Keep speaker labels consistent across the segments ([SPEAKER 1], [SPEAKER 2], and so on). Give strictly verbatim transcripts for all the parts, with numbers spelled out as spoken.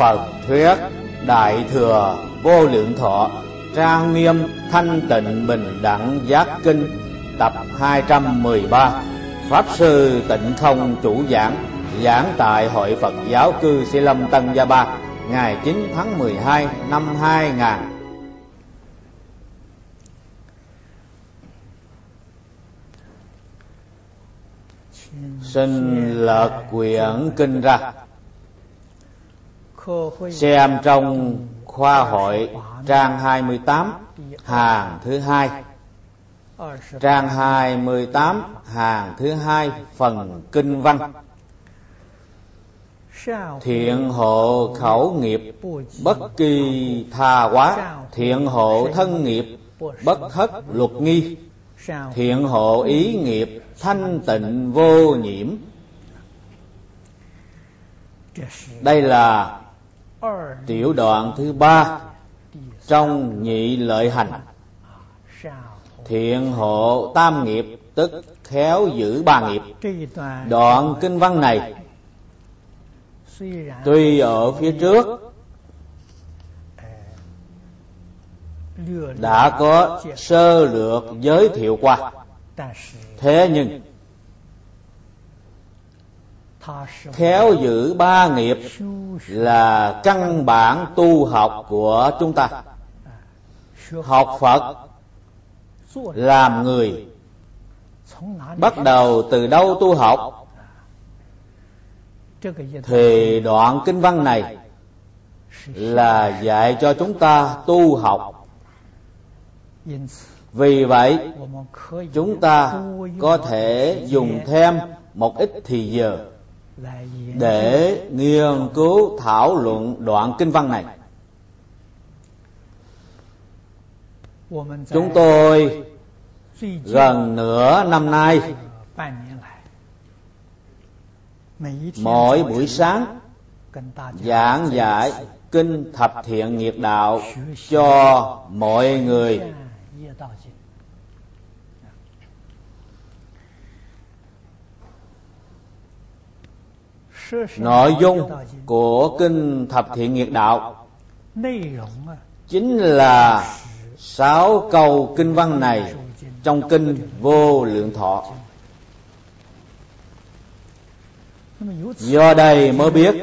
[SPEAKER 1] Phật thuyết Đại Thừa Vô Lượng Thọ Trang Nghiêm Thanh Tịnh Bình Đẳng Giác Kinh tập hai trăm mười ba. Pháp sư Tịnh Không chủ giảng, giảng tại Hội Phật giáo cư Sĩ Lâm Tân Gia Ba, ngày chín tháng mười hai năm hai nghìn. Xin lật quyển kinh ra, xem trong khoa hội trang hai mươi tám hàng thứ hai, trang hai mươi tám hàng thứ hai, phần kinh văn. Thiện hộ khẩu nghiệp bất kỳ tha hóa, thiện hộ thân nghiệp bất thất luật nghi, thiện hộ ý nghiệp thanh tịnh vô nhiễm. Đây là tiểu đoạn thứ ba trong nhị lợi hành. Thiện hộ tam nghiệp tức khéo giữ ba nghiệp. Đoạn kinh văn này tuy ở phía trước đã có sơ lược giới thiệu qua, thế nhưng khéo giữ ba nghiệp là căn bản tu học của chúng ta. Học Phật làm người bắt đầu từ đâu tu học, thì đoạn kinh văn này là dạy cho chúng ta tu học. Vì vậy chúng ta có thể dùng thêm một ít thì giờ để nghiên cứu thảo luận đoạn kinh văn này. Chúng tôi gần nửa năm nay, mỗi buổi sáng giảng dạy kinh Thập Thiện Nghiệp Đạo cho mọi người. Nội dung của kinh Thập Thiện Nghiệp Đạo chính là sáu câu kinh văn này trong kinh Vô Lượng Thọ. Do đây mới biết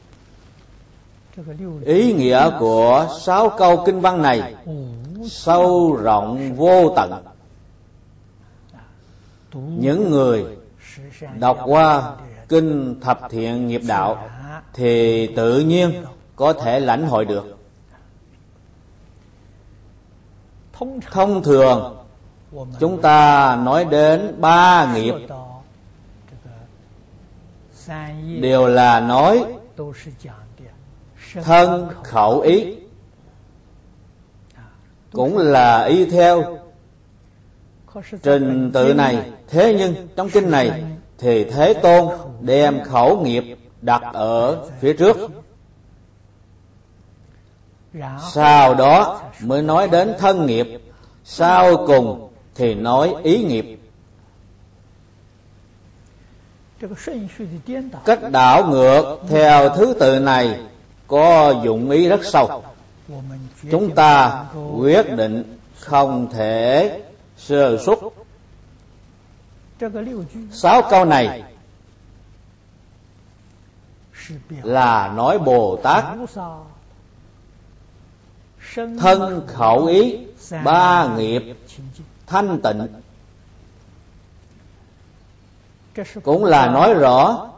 [SPEAKER 1] ý nghĩa của sáu câu kinh văn này sâu rộng vô tận. Những người đọc qua kinh Thập Thiện Nghiệp Đạo thì tự nhiên có thể lãnh hội được. Thông thường chúng ta nói đến ba nghiệp đều là nói thân khẩu ý, cũng là y theo trình tự này. Thế nhưng trong kinh này thì Thế Tôn đem khẩu nghiệp đặt ở phía trước, sau đó mới nói đến thân nghiệp, sau cùng thì nói ý nghiệp. Cách đảo ngược theo thứ tự này có dụng ý rất sâu. Chúng ta quyết định không thể sơ suất. Sáu câu này là nói Bồ Tát thân khẩu ý ba nghiệp thanh tịnh, cũng là nói rõ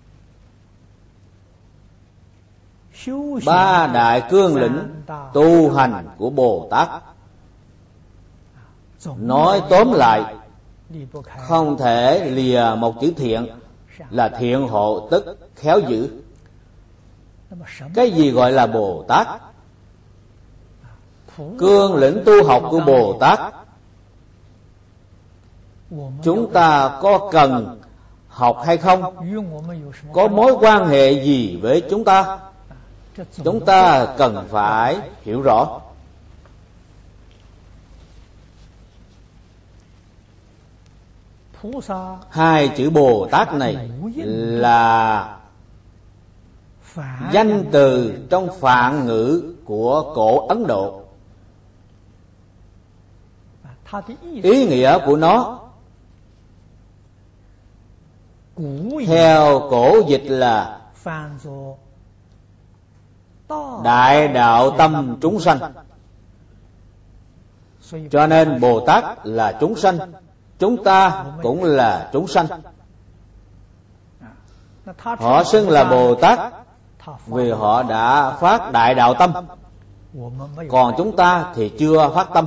[SPEAKER 1] ba đại cương lĩnh tu hành của Bồ Tát. Nói tóm lại, không thể lìa một chữ thiện, là thiện hộ tức khéo giữ. Cái gì gọi là Bồ Tát? Cương lĩnh tu học của Bồ Tát chúng ta có cần học hay không? Có mối quan hệ gì với chúng ta? Chúng ta cần phải hiểu rõ. Hai chữ Bồ Tát này là danh từ trong Phạn ngữ của cổ Ấn Độ. Ý nghĩa của nó theo cổ dịch là đại đạo tâm chúng sanh. Cho nên Bồ Tát là chúng sanh, chúng ta cũng là chúng sanh. Họ xưng là Bồ Tát vì họ đã phát đại đạo tâm, còn chúng ta thì chưa phát tâm.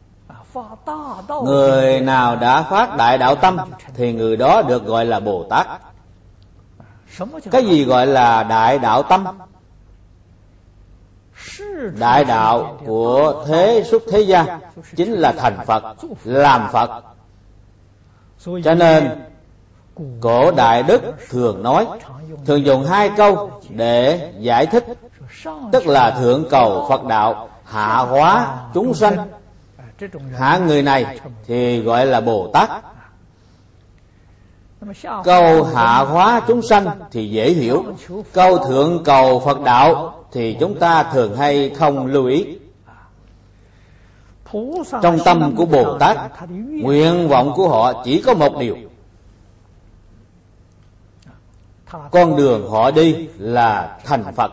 [SPEAKER 1] Người nào đã phát đại đạo tâm thì người đó được gọi là Bồ Tát. Cái gì gọi là đại đạo tâm? Đại đạo của thế xuất thế gian chính là thành Phật, làm Phật. Cho nên cổ Đại Đức thường nói, thường dùng hai câu để giải thích, tức là thượng cầu Phật đạo, hạ hóa chúng sanh. Hạ người này thì gọi là Bồ Tát. Câu hạ hóa chúng sanh thì dễ hiểu, câu thượng cầu Phật đạo thì chúng ta thường hay không lưu ý. Trong tâm của Bồ Tát, nguyện vọng của họ chỉ có một điều: con đường họ đi là thành Phật.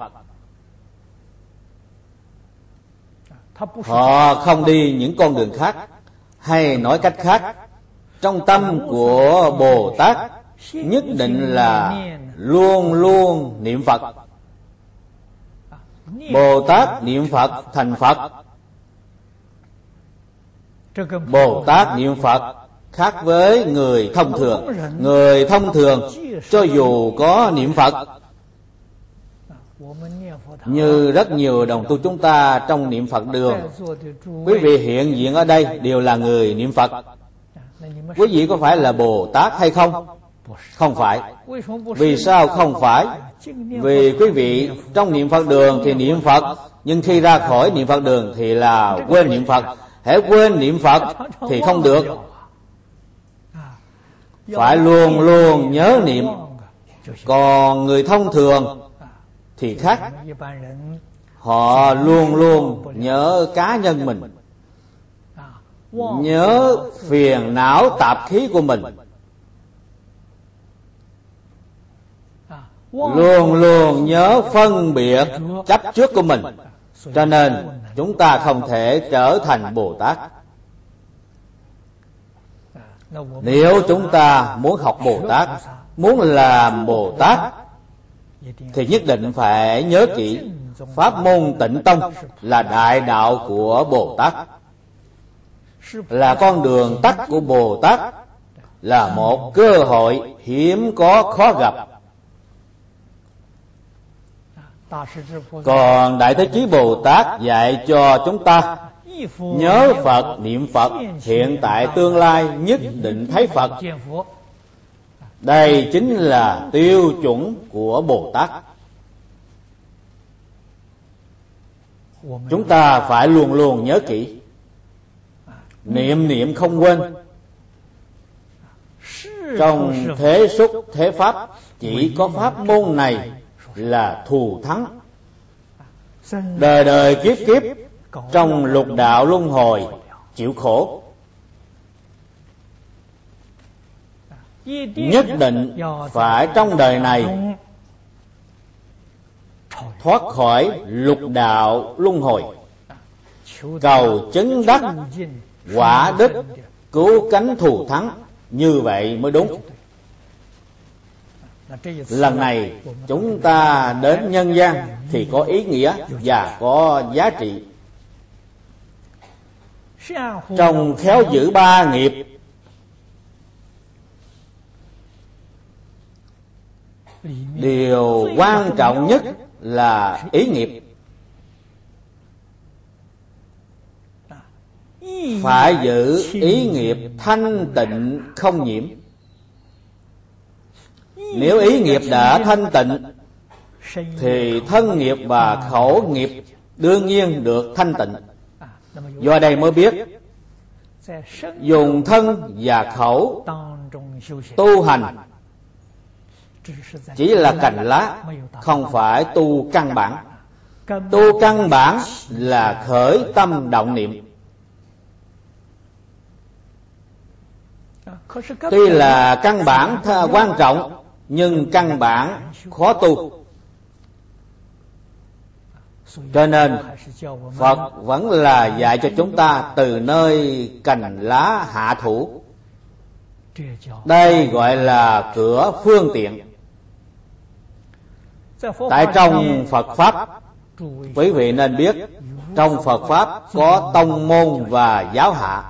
[SPEAKER 1] Họ không đi những con đường khác. Hay nói cách khác, trong tâm của Bồ Tát nhất định là luôn luôn niệm Phật. Bồ Tát niệm Phật thành Phật. Bồ Tát niệm Phật khác với người thông thường. Người thông thường cho dù có niệm Phật, như rất nhiều đồng tu chúng ta trong niệm Phật đường, quý vị hiện diện ở đây đều là người niệm Phật. Quý vị có phải là Bồ Tát hay không? Không phải. Vì sao không phải? Vì quý vị trong niệm Phật đường thì niệm Phật, nhưng khi ra khỏi niệm Phật đường thì là quên niệm Phật. Hễ quên niệm Phật thì không được. Phải luôn luôn nhớ niệm. Còn người thông thường thì khác. Họ luôn luôn nhớ cá nhân mình, nhớ phiền não tạp khí của mình, luôn luôn nhớ phân biệt chấp trước của mình. Cho nên chúng ta không thể trở thành Bồ Tát. Nếu chúng ta muốn học Bồ Tát, muốn làm Bồ Tát, thì nhất định phải nhớ kỹ pháp môn Tịnh Tông là đại đạo của Bồ Tát, là con đường tắt của Bồ Tát, là một cơ hội hiếm có khó gặp. Còn Đại Thế Chí Bồ Tát dạy cho chúng ta nhớ Phật, niệm Phật, hiện tại tương lai nhất định thấy Phật. Đây chính là tiêu chuẩn của Bồ Tát. Chúng ta phải luôn luôn nhớ kỹ, niệm niệm không quên. Trong thế xuất thế pháp, chỉ có pháp môn này là thù thắng. Đời đời kiếp kiếp trong lục đạo luân hồi chịu khổ, nhất định phải trong đời này thoát khỏi lục đạo luân hồi, cầu chứng đắc quả đức, cứu cánh thù thắng. Như vậy mới đúng. Lần này chúng ta đến nhân gian thì có ý nghĩa và có giá trị. Trong khéo giữ ba nghiệp, điều quan trọng nhất là ý nghiệp. Phải giữ ý nghiệp thanh tịnh không nhiễm. Nếu ý nghiệp đã thanh tịnh thì thân nghiệp và khẩu nghiệp đương nhiên được thanh tịnh. Do đây mới biết dùng thân và khẩu tu hành chỉ là cành lá, không phải tu căn bản. Tu căn bản là khởi tâm động niệm. Tuy là căn bản quan trọng, nhưng căn bản khó tu. Cho nên Phật vẫn là dạy cho chúng ta từ nơi cành lá hạ thủ. Đây gọi là cửa phương tiện. Tại trong Phật Pháp, quý vị nên biết, trong Phật Pháp có tông môn và giáo hạ.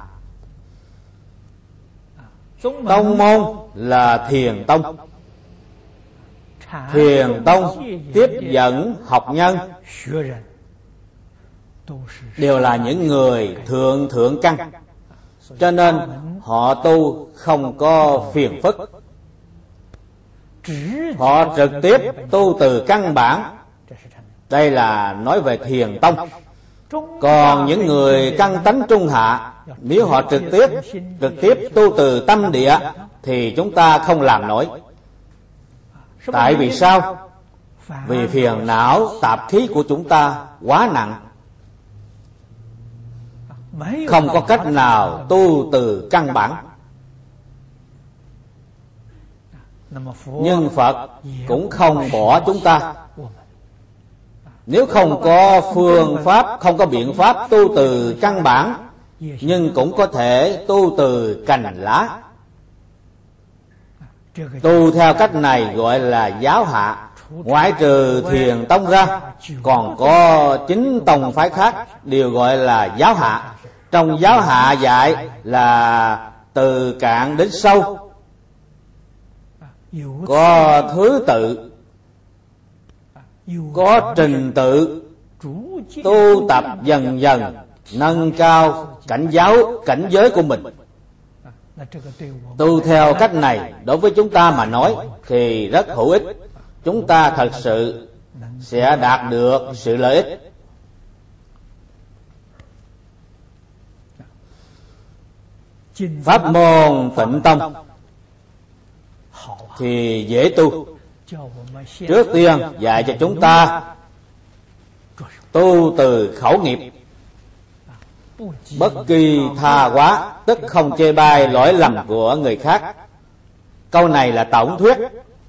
[SPEAKER 1] Tông môn là Thiền Tông. Thiền Tông tiếp dẫn học nhân đều là những người thượng thượng căn, cho nên họ tu không có phiền phức. Họ trực tiếp tu từ căn bản. Đây là nói về Thiền Tông. Còn những người căn tánh trung hạ, nếu họ trực tiếp trực tiếp tu từ tâm địa thì chúng ta không làm nổi. Tại vì sao? Vì phiền não tạp khí của chúng ta quá nặng, không có cách nào tu từ căn bản. Nhưng Phật cũng không bỏ chúng ta. Nếu không có phương pháp, không có biện pháp tu từ căn bản, nhưng cũng có thể tu từ cành lá. Tu theo cách này gọi là giáo hạ. Ngoại trừ Thiền Tông ra, còn có chín tông phái khác đều gọi là giáo hạ. Trong giáo hạ dạy là từ cạn đến sâu, có thứ tự, có trình tự, tu tập dần dần nâng cao cảnh giáo cảnh giới của mình. Tu theo cách này đối với chúng ta mà nói thì rất hữu ích. Chúng ta thật sự sẽ đạt được sự lợi ích. Pháp môn Tịnh Tông thì dễ tu. Trước tiên dạy cho chúng ta tu từ khẩu nghiệp, bất kỳ tha hóa, tức không chê bai lỗi lầm của người khác. Câu này là tổng thuyết.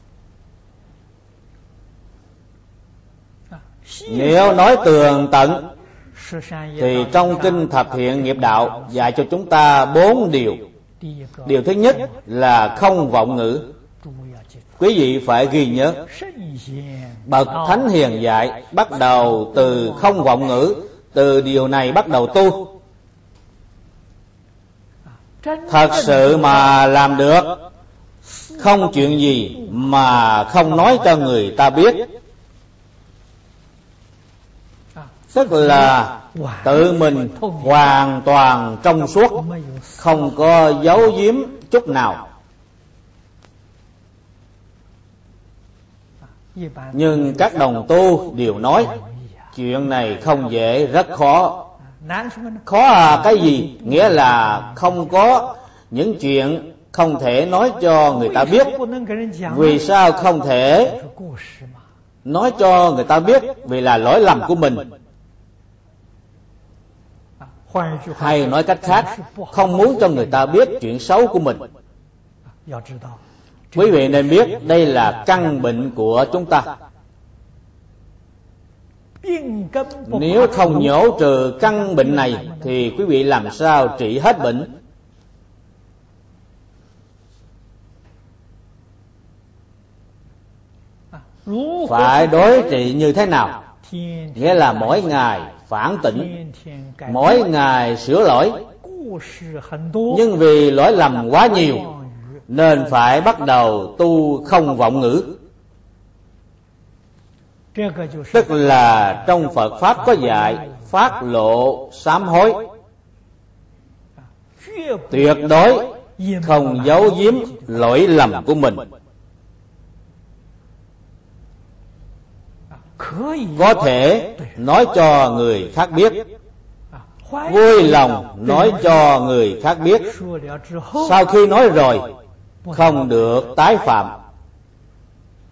[SPEAKER 1] Nếu nói tường tận thì trong kinh Thập Thiện Nghiệp Đạo dạy cho chúng ta bốn điều. Điều thứ nhất là không vọng ngữ. Quý vị phải ghi nhớ, bậc thánh hiền dạy bắt đầu từ không vọng ngữ. Từ điều này bắt đầu tu. Thật sự mà làm được, không chuyện gì mà không nói cho người ta biết. Tức là tự mình hoàn toàn trong suốt, không có giấu giếm chút nào. Nhưng các đồng tu đều nói chuyện này không dễ, rất khó. Khó là cái gì? Nghĩa là không có những chuyện không thể nói cho người ta biết. Vì sao không thể nói cho người ta biết? Vì là lỗi lầm của mình. Hay nói cách khác, không muốn cho người ta biết chuyện xấu của mình. Quý vị nên biết đây là căn bệnh của chúng ta. Nếu không nhổ trừ căn bệnh này thì quý vị làm sao trị hết bệnh? Phải đối trị như thế nào? Nghĩa là mỗi ngày phản tỉnh, mỗi ngày sửa lỗi. Nhưng vì lỗi lầm quá nhiều nên phải bắt đầu tu không vọng ngữ. Tức là trong Phật Pháp có dạy phát lộ sám hối, tuyệt đối không giấu giếm lỗi lầm của mình. Có thể nói cho người khác biết, vui lòng nói cho người khác biết. Sau khi nói rồi không được tái phạm.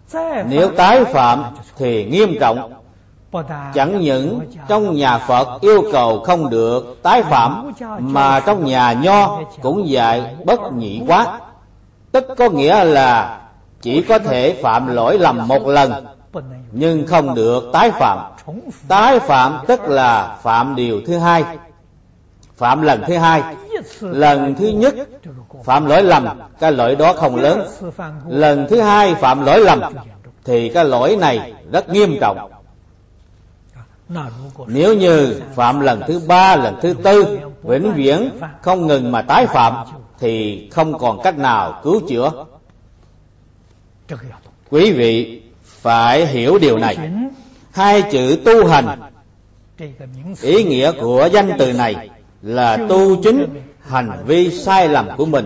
[SPEAKER 1] Nếu tái phạm thì nghiêm trọng. Chẳng những trong nhà Phật yêu cầu không được tái phạm, mà trong nhà Nho cũng dạy bất nhị quá, tức có nghĩa là chỉ có thể phạm lỗi lầm một lần, nhưng không được tái phạm. Tái phạm tức là phạm điều thứ hai, phạm lần thứ hai. Lần thứ nhất phạm lỗi lầm, cái lỗi đó không lớn. Lần thứ hai phạm lỗi lầm thì cái lỗi này rất nghiêm trọng. Nếu như phạm lần thứ ba, lần thứ tư, vĩnh viễn không ngừng mà tái phạm, thì không còn cách nào cứu chữa. Quý vị phải hiểu điều này. Hai chữ tu hành, ý nghĩa của danh từ này là tu chính hành vi sai lầm của mình.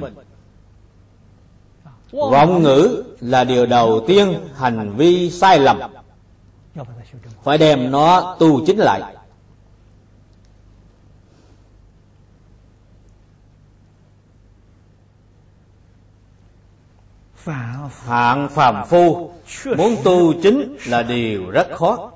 [SPEAKER 1] Vọng ngữ là điều đầu tiên hành vi sai lầm, phải đem nó tu chính lại. Hạng phàm phu muốn tu chính là điều rất khó.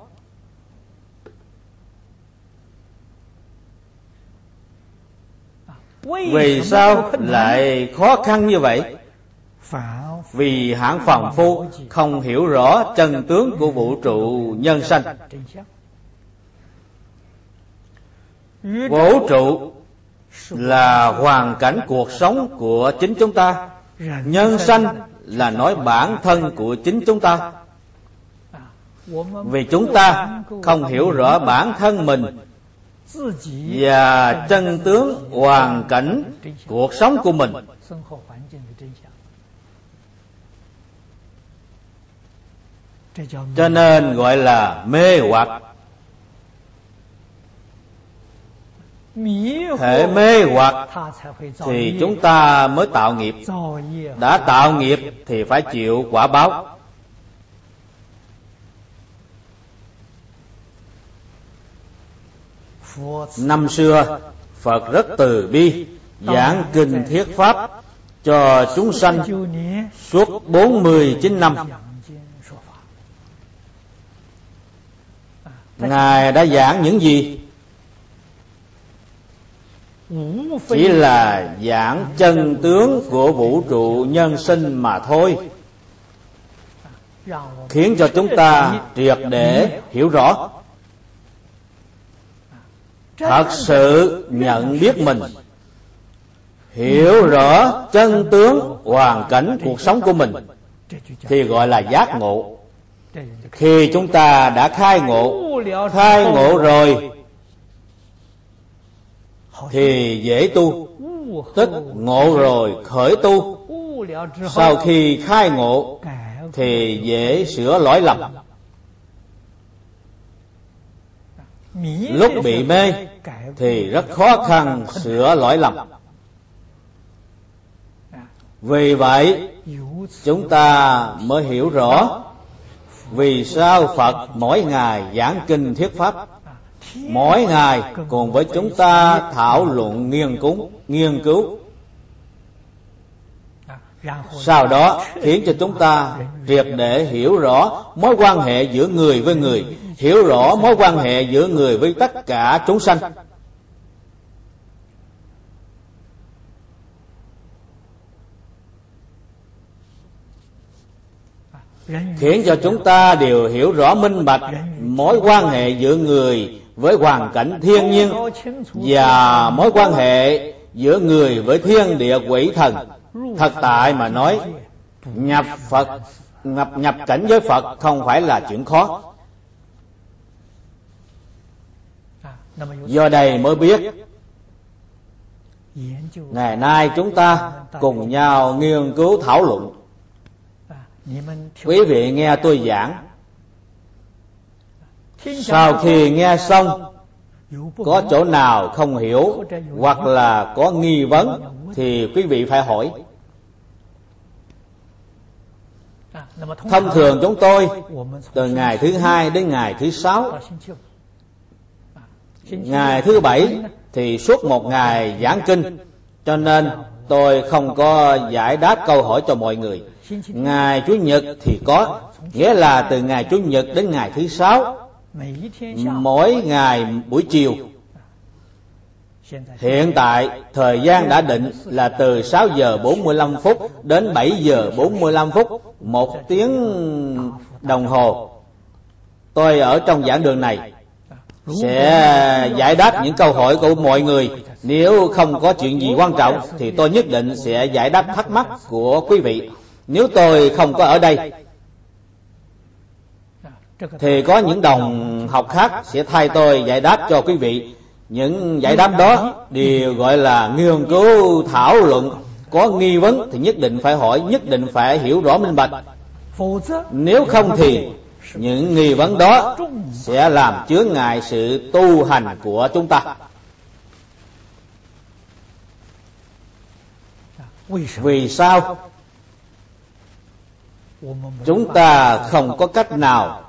[SPEAKER 1] Vì sao lại khó khăn như vậy? Vì hạng phàm phu không hiểu rõ chân tướng của vũ trụ nhân sanh. Vũ trụ là hoàn cảnh cuộc sống của chính chúng ta, nhân sanh là nói bản thân của chính chúng ta. Vì chúng ta không hiểu rõ bản thân mình và chân tướng hoàn cảnh cuộc sống của mình, cho nên gọi là mê hoặc. Thể mê hoặc thì chúng ta mới tạo nghiệp. Đã tạo nghiệp thì phải chịu quả báo. Năm xưa Phật rất từ bi, giảng kinh thuyết pháp cho chúng sanh suốt bốn mươi chín năm. Ngài đã giảng những gì? Chỉ là giảng chân tướng của vũ trụ nhân sinh mà thôi, khiến cho chúng ta triệt để hiểu rõ, thật sự nhận biết mình, hiểu rõ chân tướng hoàn cảnh cuộc sống của mình, thì gọi là giác ngộ. Khi chúng ta đã khai ngộ, khai ngộ rồi thì dễ tu, tức ngộ rồi khởi tu. Sau khi khai ngộ thì dễ sửa lỗi lầm. Lúc bị mê thì rất khó khăn sửa lỗi lầm. Vì vậy chúng ta mới hiểu rõ vì sao Phật mỗi ngày giảng kinh thuyết pháp, mỗi ngày cùng với chúng ta thảo luận nghiên cứu, nghiên cứu. Sau đó khiến cho chúng ta triệt để hiểu rõ mối quan hệ giữa người với người, hiểu rõ mối quan hệ giữa người với tất cả chúng sanh. Khiến cho chúng ta đều hiểu rõ minh bạch mối quan hệ giữa người với hoàn cảnh thiên nhiên và mối quan hệ giữa người với thiên địa quỷ thần. Thật tại mà nói, nhập Phật, nhập, nhập cảnh với Phật không phải là chuyện khó. Do đây mới biết, ngày nay chúng ta cùng nhau nghiên cứu thảo luận. Quý vị nghe tôi giảng, sau khi nghe xong có chỗ nào không hiểu hoặc là có nghi vấn thì quý vị phải hỏi. Thông thường chúng tôi từ ngày thứ hai đến ngày thứ sáu, ngày thứ bảy thì suốt một ngày giảng kinh, cho nên tôi không có giải đáp câu hỏi cho mọi người. Ngày Chủ nhật thì có, nghĩa là từ ngày Chủ nhật đến ngày thứ sáu, mỗi ngày buổi chiều. Hiện tại thời gian đã định là từ sáu giờ bốn mươi lăm phút đến bảy giờ bốn mươi lăm phút, một tiếng đồng hồ. Tôi ở trong giảng đường này sẽ giải đáp những câu hỏi của mọi người. Nếu không có chuyện gì quan trọng thì tôi nhất định sẽ giải đáp thắc mắc của quý vị. Nếu tôi không có ở đây thì có những đồng học khác sẽ thay tôi giải đáp cho quý vị. Những giải đáp đó đều gọi là nghiên cứu thảo luận. Có nghi vấn thì nhất định phải hỏi, nhất định phải hiểu rõ minh bạch. Nếu không thì những nghi vấn đó sẽ làm chướng ngại sự tu hành của chúng ta. Vì sao chúng ta không có cách nào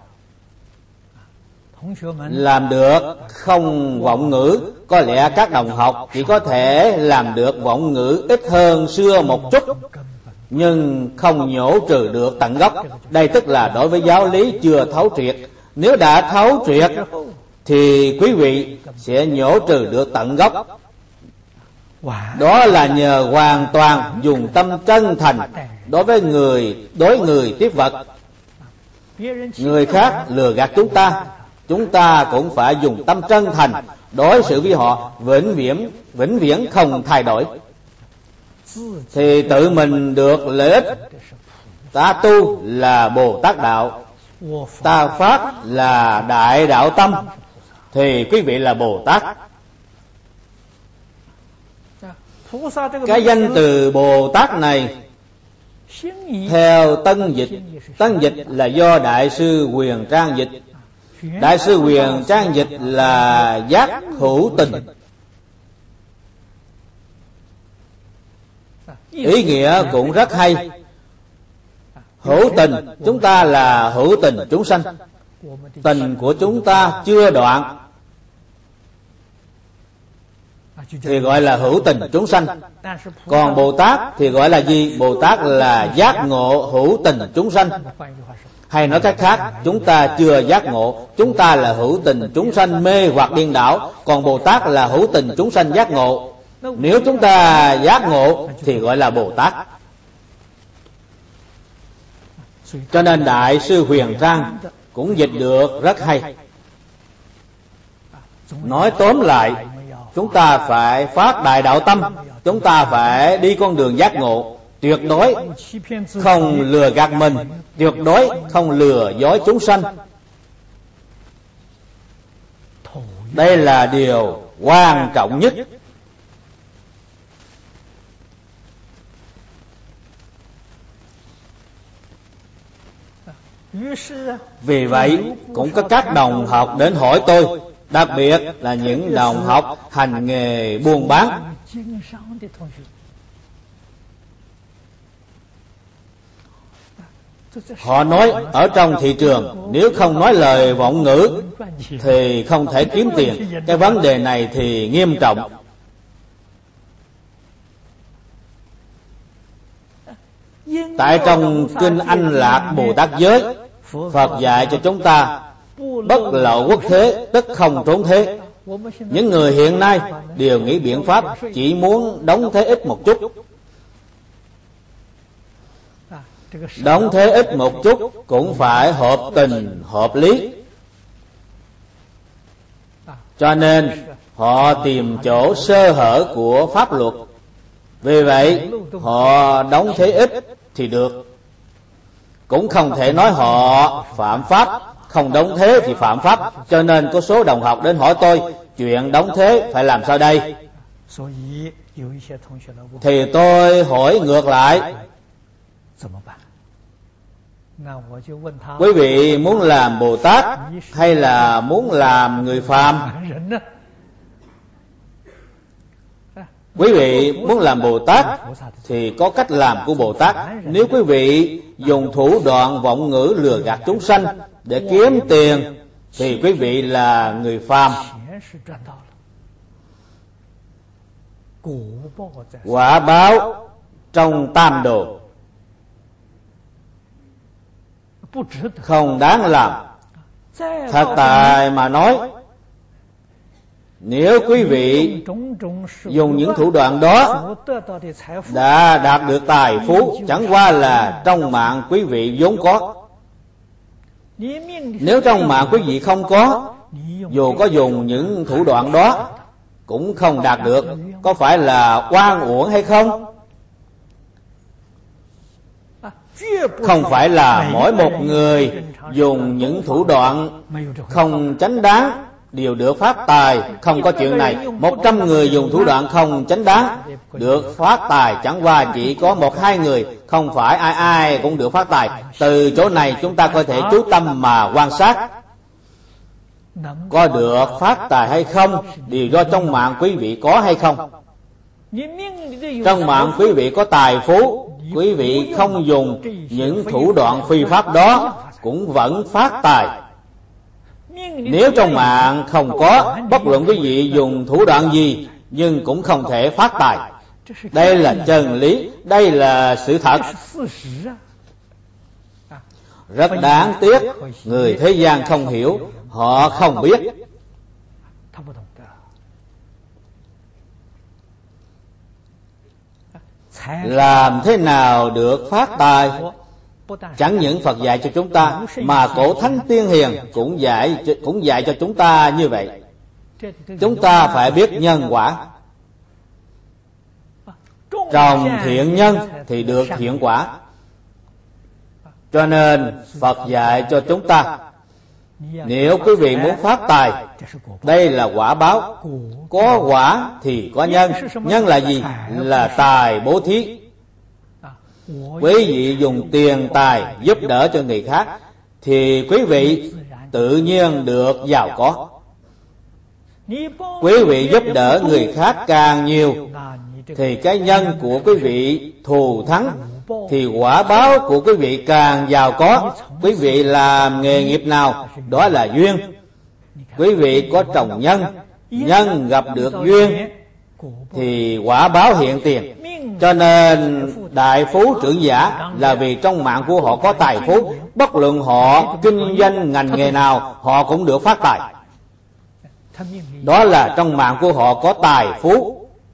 [SPEAKER 1] làm được không vọng ngữ? Có lẽ các đồng học chỉ có thể làm được vọng ngữ ít hơn xưa một chút, nhưng không nhổ trừ được tận gốc. Đây tức là đối với giáo lý chưa thấu triệt. Nếu đã thấu triệt thì quý vị sẽ nhổ trừ được tận gốc. Đó là nhờ hoàn toàn dùng tâm chân thành đối với người đối người tiếp vật. Người khác lừa gạt chúng ta, chúng ta cũng phải dùng tâm chân thành đối xử với họ, vĩnh viễn vĩnh viễn không thay đổi, thì tự mình được lợi ích. Ta tu là Bồ Tát đạo, ta phát là Đại Đạo Tâm, thì quý vị là Bồ Tát. Cái danh từ Bồ Tát này theo Tân Dịch, Tân Dịch là do Đại sư Quyền Trang dịch. Đại sư Quyền Trang dịch là giác hữu tình. Ý nghĩa cũng rất hay. Hữu tình, chúng ta là hữu tình chúng sanh. Tình của chúng ta chưa đoạn thì gọi là hữu tình chúng sanh. Còn Bồ Tát thì gọi là gì? Bồ Tát là giác ngộ hữu tình chúng sanh. Hay nói cách khác, chúng ta chưa giác ngộ, chúng ta là hữu tình chúng sanh mê hoặc điên đảo, còn Bồ Tát là hữu tình chúng sanh giác ngộ. Nếu chúng ta giác ngộ thì gọi là Bồ Tát. Cho nên Đại sư Huyền Trang cũng dịch được rất hay. Nói tóm lại, chúng ta phải phát đại đạo tâm, chúng ta phải đi con đường giác ngộ, tuyệt đối không lừa gạt mình, tuyệt đối không lừa dối chúng sanh. Đây là điều quan trọng nhất. Vì vậy cũng có các đồng học đến hỏi tôi, đặc biệt là những đồng học hành nghề buôn bán. Họ nói ở trong thị trường nếu không nói lời vọng ngữ thì không thể kiếm tiền. Cái vấn đề này thì nghiêm trọng. Tại trong Kinh Anh Lạc Bồ Tát Giới, Phật dạy cho chúng ta bất lậu quốc thế, tức không trốn thế. Những người hiện nay đều nghĩ biện pháp chỉ muốn đóng thế ít một chút. Đóng thế ít một chút cũng phải hợp tình, hợp lý. Cho nên họ tìm chỗ sơ hở của pháp luật. Vì vậy họ đóng thế ít thì được. Cũng không thể nói họ phạm pháp, không đóng thế thì phạm pháp. Cho nên có số đồng học đến hỏi tôi, chuyện đóng thế phải làm sao đây? Thì tôi hỏi ngược lại, quý vị muốn làm Bồ Tát hay là muốn làm người phàm? Quý vị muốn làm Bồ Tát thì có cách làm của Bồ Tát. Nếu quý vị dùng thủ đoạn vọng ngữ lừa gạt chúng sanh để kiếm tiền thì quý vị là người phàm. Quả báo trong tam đồ. không đáng làm. Thật tại mà nói, nếu quý vị dùng những thủ đoạn đó đã đạt được tài phú, chẳng qua là trong mạng quý vị vốn có. Nếu trong mạng quý vị không có, dù có dùng những thủ đoạn đó cũng không đạt được. Có phải là oan uổng hay không? Không phải là mỗi một người dùng những thủ đoạn không chánh đáng đều được phát tài. Không có chuyện này. Một trăm người dùng thủ đoạn không chánh đáng được phát tài, chẳng qua chỉ có một hai người. Không phải ai ai cũng được phát tài. Từ chỗ này chúng ta có thể chú tâm mà quan sát. Có được phát tài hay không đều do trong mạng quý vị có hay không. Trong mạng quý vị có tài phú, quý vị không dùng những thủ đoạn phi pháp đó cũng vẫn phát tài. Nếu trong mạng không có, bất luận quý vị dùng thủ đoạn gì nhưng cũng không thể phát tài. Đây là chân lý, đây là sự thật. Rất đáng tiếc, người thế gian không hiểu, họ không biết. Làm thế nào được phát tài? Chẳng những Phật dạy cho chúng ta, mà cổ thánh tiên hiền cũng dạy cũng dạy cho chúng ta như vậy. Chúng ta phải biết nhân quả. Trồng thiện nhân thì được thiện quả. Cho nên Phật dạy cho chúng ta, nếu quý vị muốn phát tài, đây là quả báo. Có quả thì có nhân. Nhân là gì? Là tài bố thí. Quý vị dùng tiền tài giúp đỡ cho người khác thì quý vị tự nhiên được giàu có. Quý vị giúp đỡ người khác càng nhiều thì cái nhân của quý vị thù thắng, thì quả báo của quý vị càng giàu có. Quý vị làm nghề nghiệp nào, đó là duyên. Quý vị có trồng nhân, nhân gặp được duyên thì quả báo hiện tiền. Cho nên đại phú trưởng giả là vì trong mạng của họ có tài phú. Bất luận họ kinh doanh ngành nghề nào, họ cũng được phát tài. Đó là trong mạng của họ có tài phú.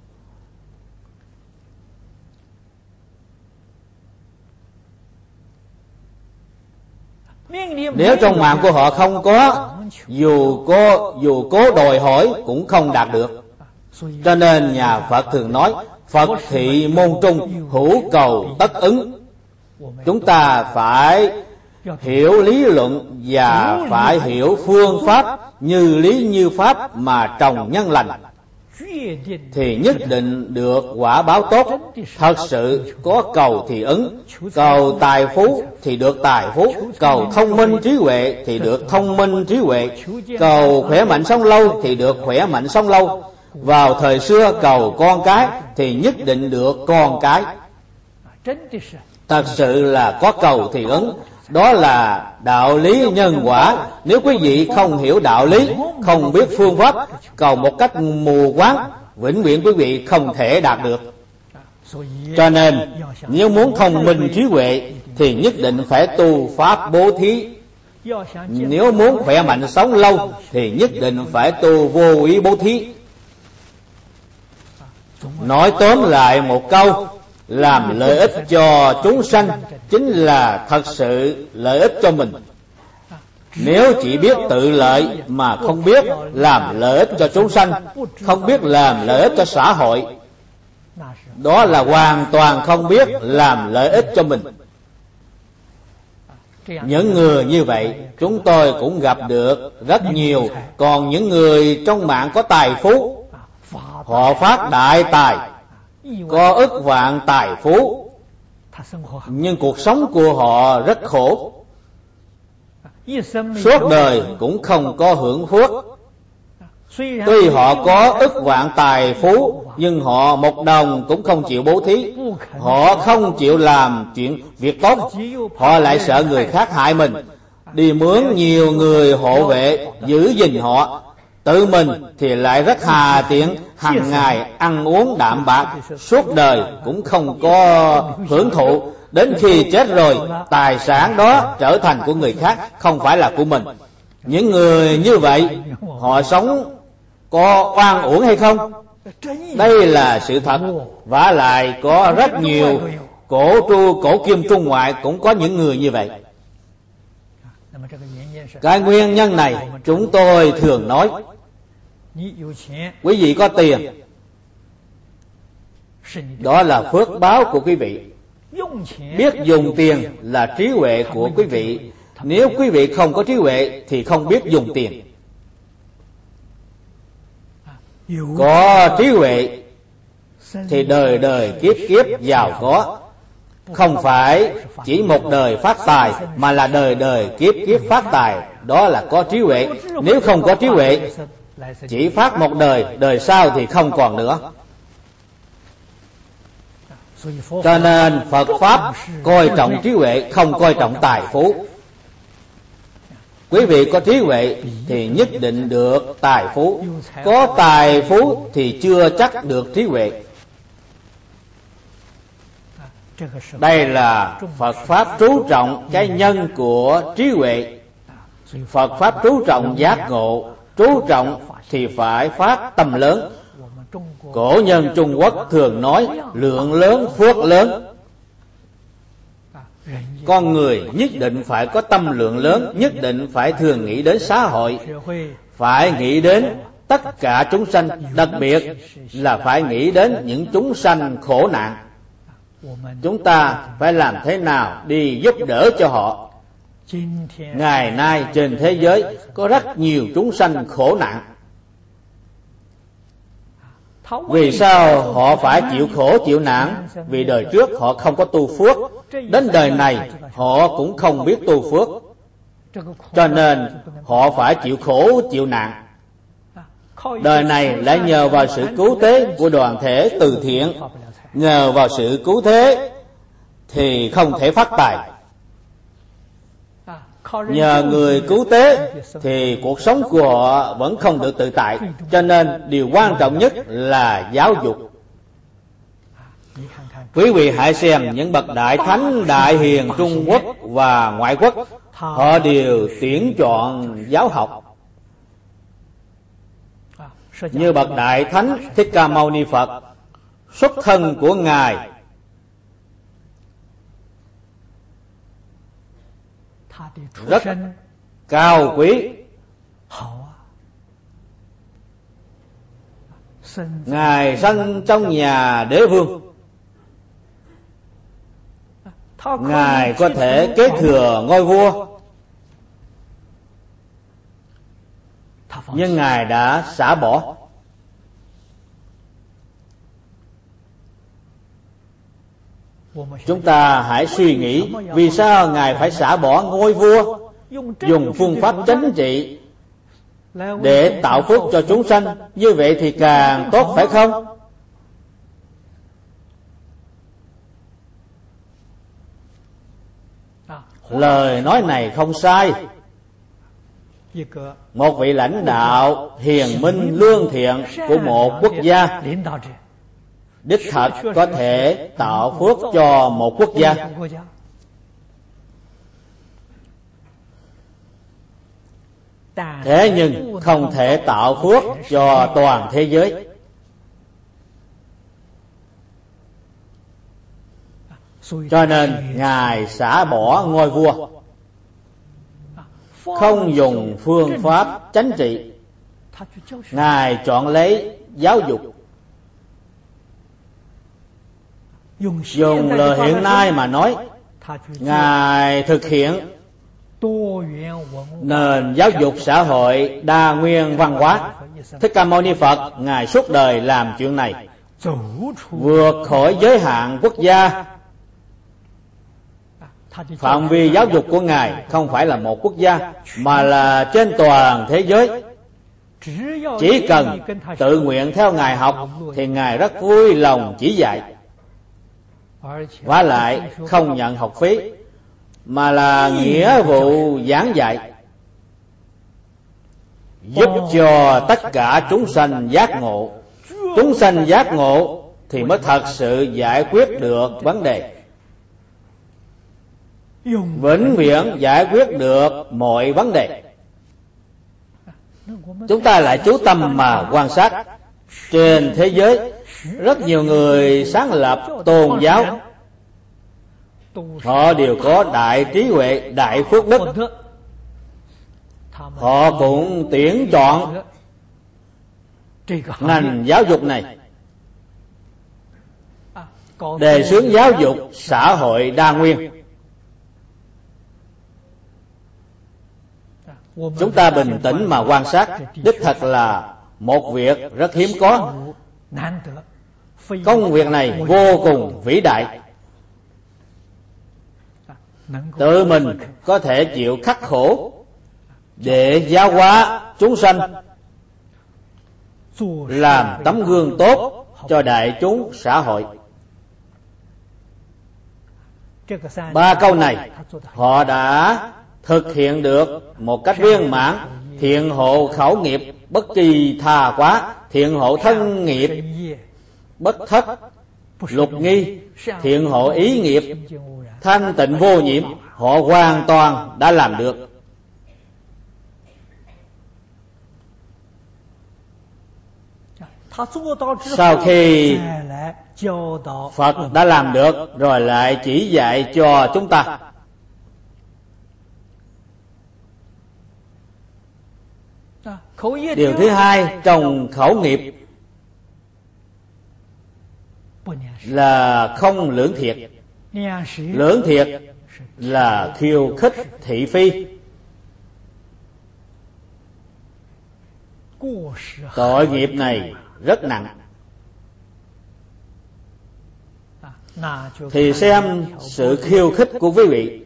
[SPEAKER 1] Nếu trong mạng của họ không có, dù có dù cố đòi hỏi cũng không đạt được. Cho nên nhà Phật thường nói, Phật thị môn trung, hữu cầu tất ứng. Chúng ta phải hiểu lý luận và phải hiểu phương pháp như lý như pháp mà trồng nhân lành, thì nhất định được quả báo tốt. Thật sự có cầu thì ứng. Cầu tài phú thì được tài phú. Cầu thông minh trí huệ thì được thông minh trí huệ. Cầu khỏe mạnh sống lâu thì được khỏe mạnh sống lâu. Vào thời xưa cầu con cái thì nhất định được con cái. Thật sự là có cầu thì ứng. Đó là đạo lý nhân quả. Nếu quý vị không hiểu đạo lý, không biết phương pháp, cầu một cách mù quáng, vĩnh viễn quý vị không thể đạt được. Cho nên nếu muốn thông minh trí huệ thì nhất định phải tu pháp bố thí. Nếu muốn khỏe mạnh sống lâu thì nhất định phải tu vô ý bố thí. Nói tóm lại một câu, làm lợi ích cho chúng sanh chính là thật sự lợi ích cho mình. Nếu chỉ biết tự lợi mà không biết làm lợi ích cho chúng sanh, không biết làm lợi ích cho xã hội, đó là hoàn toàn không biết làm lợi ích cho mình. Những người như vậy chúng tôi cũng gặp được rất nhiều. Còn những người trong mạng có tài phú, họ phát đại tài, có ức vạn tài phú, nhưng cuộc sống của họ rất khổ. Suốt đời cũng không có hưởng phước. Tuy họ có ức vạn tài phú, nhưng họ một đồng cũng không chịu bố thí. Họ không chịu làm chuyện việc tốt. Họ lại sợ người khác hại mình, đi mướn nhiều người hộ vệ giữ gìn họ. Tự mình thì lại rất hà tiện, hàng ngày ăn uống đạm bạc, suốt đời cũng không có hưởng thụ. Đến khi chết rồi, tài sản đó trở thành của người khác, không phải là của mình. Những người như vậy, họ sống có oan uổng hay không? Đây là sự thật. Vả lại có rất nhiều cổ tru cổ kim Trung Ngoại cũng có những người như vậy. Cái nguyên nhân này chúng tôi thường nói, quý vị có tiền, đó là phước báo của quý vị. Biết dùng tiền là trí huệ của quý vị. Nếu quý vị không có trí huệ thì không biết dùng tiền. Có trí huệ thì đời đời kiếp kiếp giàu có. Không phải chỉ một đời phát tài, mà là đời đời kiếp kiếp phát tài. Đó là có trí huệ. Nếu không có trí huệ, chỉ phát một đời, đời sau thì không còn nữa. Cho nên Phật Pháp coi trọng trí huệ, không coi trọng tài phú. Quý vị có trí huệ thì nhất định được tài phú. Có tài phú thì chưa chắc được trí huệ. Đây là Phật Pháp chú trọng cái nhân của trí huệ. Phật Pháp chú trọng giác ngộ. Chú trọng thì phải phát tâm lớn. Cổ nhân Trung Quốc thường nói lượng lớn phước lớn. Con người nhất định phải có tâm lượng lớn, nhất định phải thường nghĩ đến xã hội, phải nghĩ đến tất cả chúng sanh, đặc biệt là phải nghĩ đến những chúng sanh khổ nạn. Chúng ta phải làm thế nào đi giúp đỡ cho họ. Ngày nay trên thế giới có rất nhiều chúng sanh khổ nạn. Vì sao họ phải chịu khổ chịu nạn? Vì đời trước họ không có tu phước, đến đời này họ cũng không biết tu phước, cho nên họ phải chịu khổ chịu nạn. Đời này lại nhờ vào sự cứu thế của đoàn thể từ thiện, nhờ vào sự cứu thế thì không thể phát tài. Nhờ người cứu tế thì cuộc sống của họ vẫn không được tự tại. Cho nên điều quan trọng nhất là giáo dục. Quý vị hãy xem những bậc đại thánh đại hiền Trung Quốc và ngoại quốc, họ đều tuyển chọn giáo học. Như bậc đại thánh Thích Ca Mâu Ni Phật, xuất thân của ngài rất cao quý. Ngài sinh trong nhà đế vương, ngài có thể kế thừa ngôi vua, nhưng ngài đã xả bỏ. Chúng ta hãy suy nghĩ vì sao ngài phải xả bỏ ngôi vua, dùng phương pháp chính trị để tạo phước cho chúng sanh. Như vậy thì càng tốt, phải không? Lời nói này không sai. Một vị lãnh đạo hiền minh lương thiện của một quốc gia đích thật có thể tạo phước cho một quốc gia. Thế nhưng không thể tạo phước cho toàn thế giới. Cho nên ngài xả bỏ ngôi vua, không dùng phương pháp chính trị, ngài chọn lấy giáo dục. Dùng lời hiện nay mà nói, ngài thực hiện nền giáo dục xã hội đa nguyên văn hóa. Thích Ca Mâu Ni Phật ngài suốt đời làm chuyện này, vượt khỏi giới hạn quốc gia. Phạm vi giáo dục của ngài không phải là một quốc gia, mà là trên toàn thế giới. Chỉ cần tự nguyện theo ngài học thì ngài rất vui lòng chỉ dạy. Vả lại không nhận học phí, mà là nghĩa vụ giảng dạy, giúp cho tất cả chúng sanh giác ngộ. Chúng sanh giác ngộ thì mới thật sự giải quyết được vấn đề. vĩnh viễn giải quyết được mọi vấn đề. Chúng ta lại chú tâm mà quan sát. Trên thế giới, rất nhiều người sáng lập tôn giáo, họ đều có đại trí huệ, đại phước đức. Họ cũng tuyển chọn ngành giáo dục này, đề xướng giáo dục xã hội đa nguyên. Chúng ta bình tĩnh mà quan sát, đích thật là một việc rất hiếm có. Công việc này vô cùng vĩ đại. Tự mình có thể chịu khắc khổ để giáo hóa chúng sanh, làm tấm gương tốt cho đại chúng xã hội. Ba câu này họ đã thực hiện được một cách viên mãn. Thiện hộ khẩu nghiệp bất kỳ tha quá, thiện hộ thân nghiệp bất thất lục nghi, thiện hộ ý nghiệp thanh tịnh vô nhiễm. Họ hoàn toàn đã làm được. Sau khi Phật đã làm được rồi lại chỉ dạy cho chúng ta. Điều thứ hai trong khẩu nghiệp là không lưỡng thiệt. Lưỡng thiệt là khiêu khích thị phi. Tội nghiệp này rất nặng. Thì xem sự khiêu khích của quý vị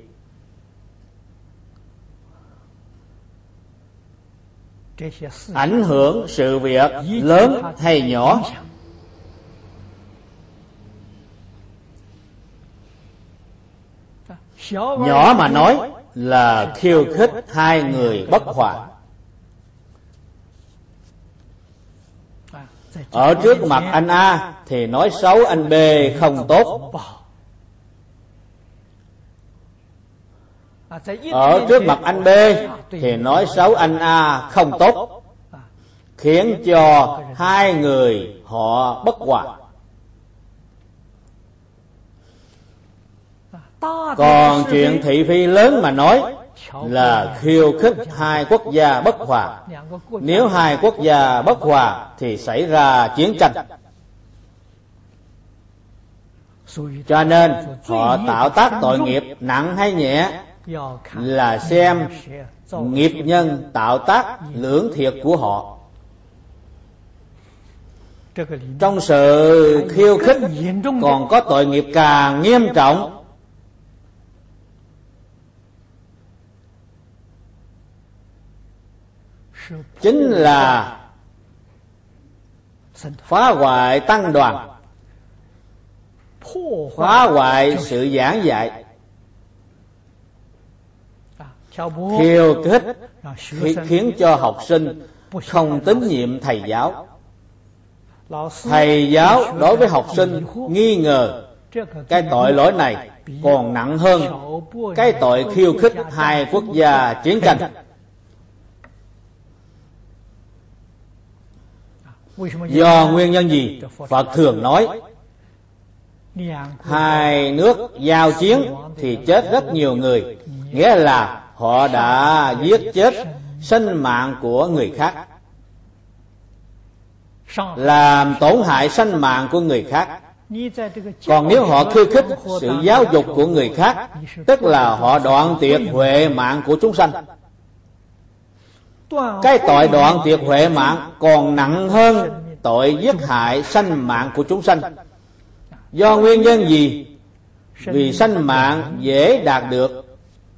[SPEAKER 1] ảnh hưởng sự việc lớn hay nhỏ. Nhỏ mà nói là khiêu khích hai người bất hòa. Ở trước mặt anh A thì nói xấu anh B không tốt. Ở trước mặt anh B thì nói xấu anh A không tốt, khiến cho hai người họ bất hòa. Còn chuyện thị phi lớn mà nói là khiêu khích hai quốc gia bất hòa. Nếu hai quốc gia bất hòa thì xảy ra chiến tranh. Cho nên họ tạo tác tội nghiệp nặng hay nhẹ là xem nghiệp nhân tạo tác lưỡng thiệt của họ. Trong sự khiêu khích còn có tội nghiệp càng nghiêm trọng, chính là phá hoại tăng đoàn, phá hoại sự giảng dạy, khiêu khích khiến cho học sinh không tín nhiệm thầy giáo. Thầy giáo đối với học sinh nghi ngờ, cái tội lỗi này còn nặng hơn cái tội khiêu khích hai quốc gia chiến tranh. Do nguyên nhân gì? Phật thường nói hai nước giao chiến thì chết rất nhiều người, nghĩa là họ đã giết chết sinh mạng của người khác, làm tổn hại sinh mạng của người khác. Còn nếu họ khiêu khích sự giáo dục của người khác, tức là họ đoạn tuyệt huệ mạng của chúng sanh. Cái tội đoạn tuyệt huệ mạng còn nặng hơn tội giết hại sanh mạng của chúng sanh. Do nguyên nhân gì? Vì sanh mạng dễ đạt được,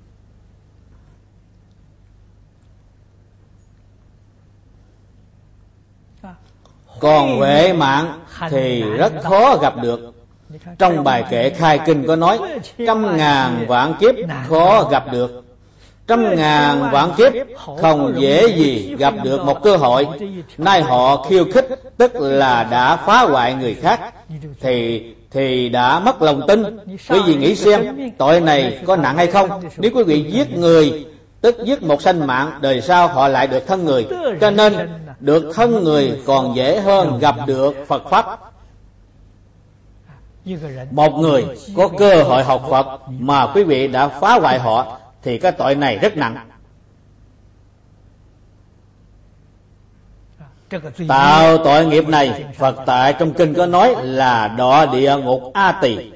[SPEAKER 1] còn huệ mạng thì rất khó gặp được. Trong bài kệ khai kinh có nói trăm ngàn vạn kiếp khó gặp được, trăm ngàn vạn kiếp không dễ gì gặp được một cơ hội, nay họ khiêu khích, tức là đã phá hoại người khác, thì thì đã mất lòng tin. Quý vị nghĩ xem tội này có nặng hay không? Nếu quý vị giết người, tức giết một sanh mạng, đời sau họ lại được thân người. Cho nên được thân người còn dễ hơn gặp được Phật Pháp. Một người có cơ hội học Phật mà quý vị đã phá hoại họ, thì cái tội này rất nặng. Tạo tội nghiệp này, Phật tại trong kinh có nói là đọa địa ngục A Tỳ.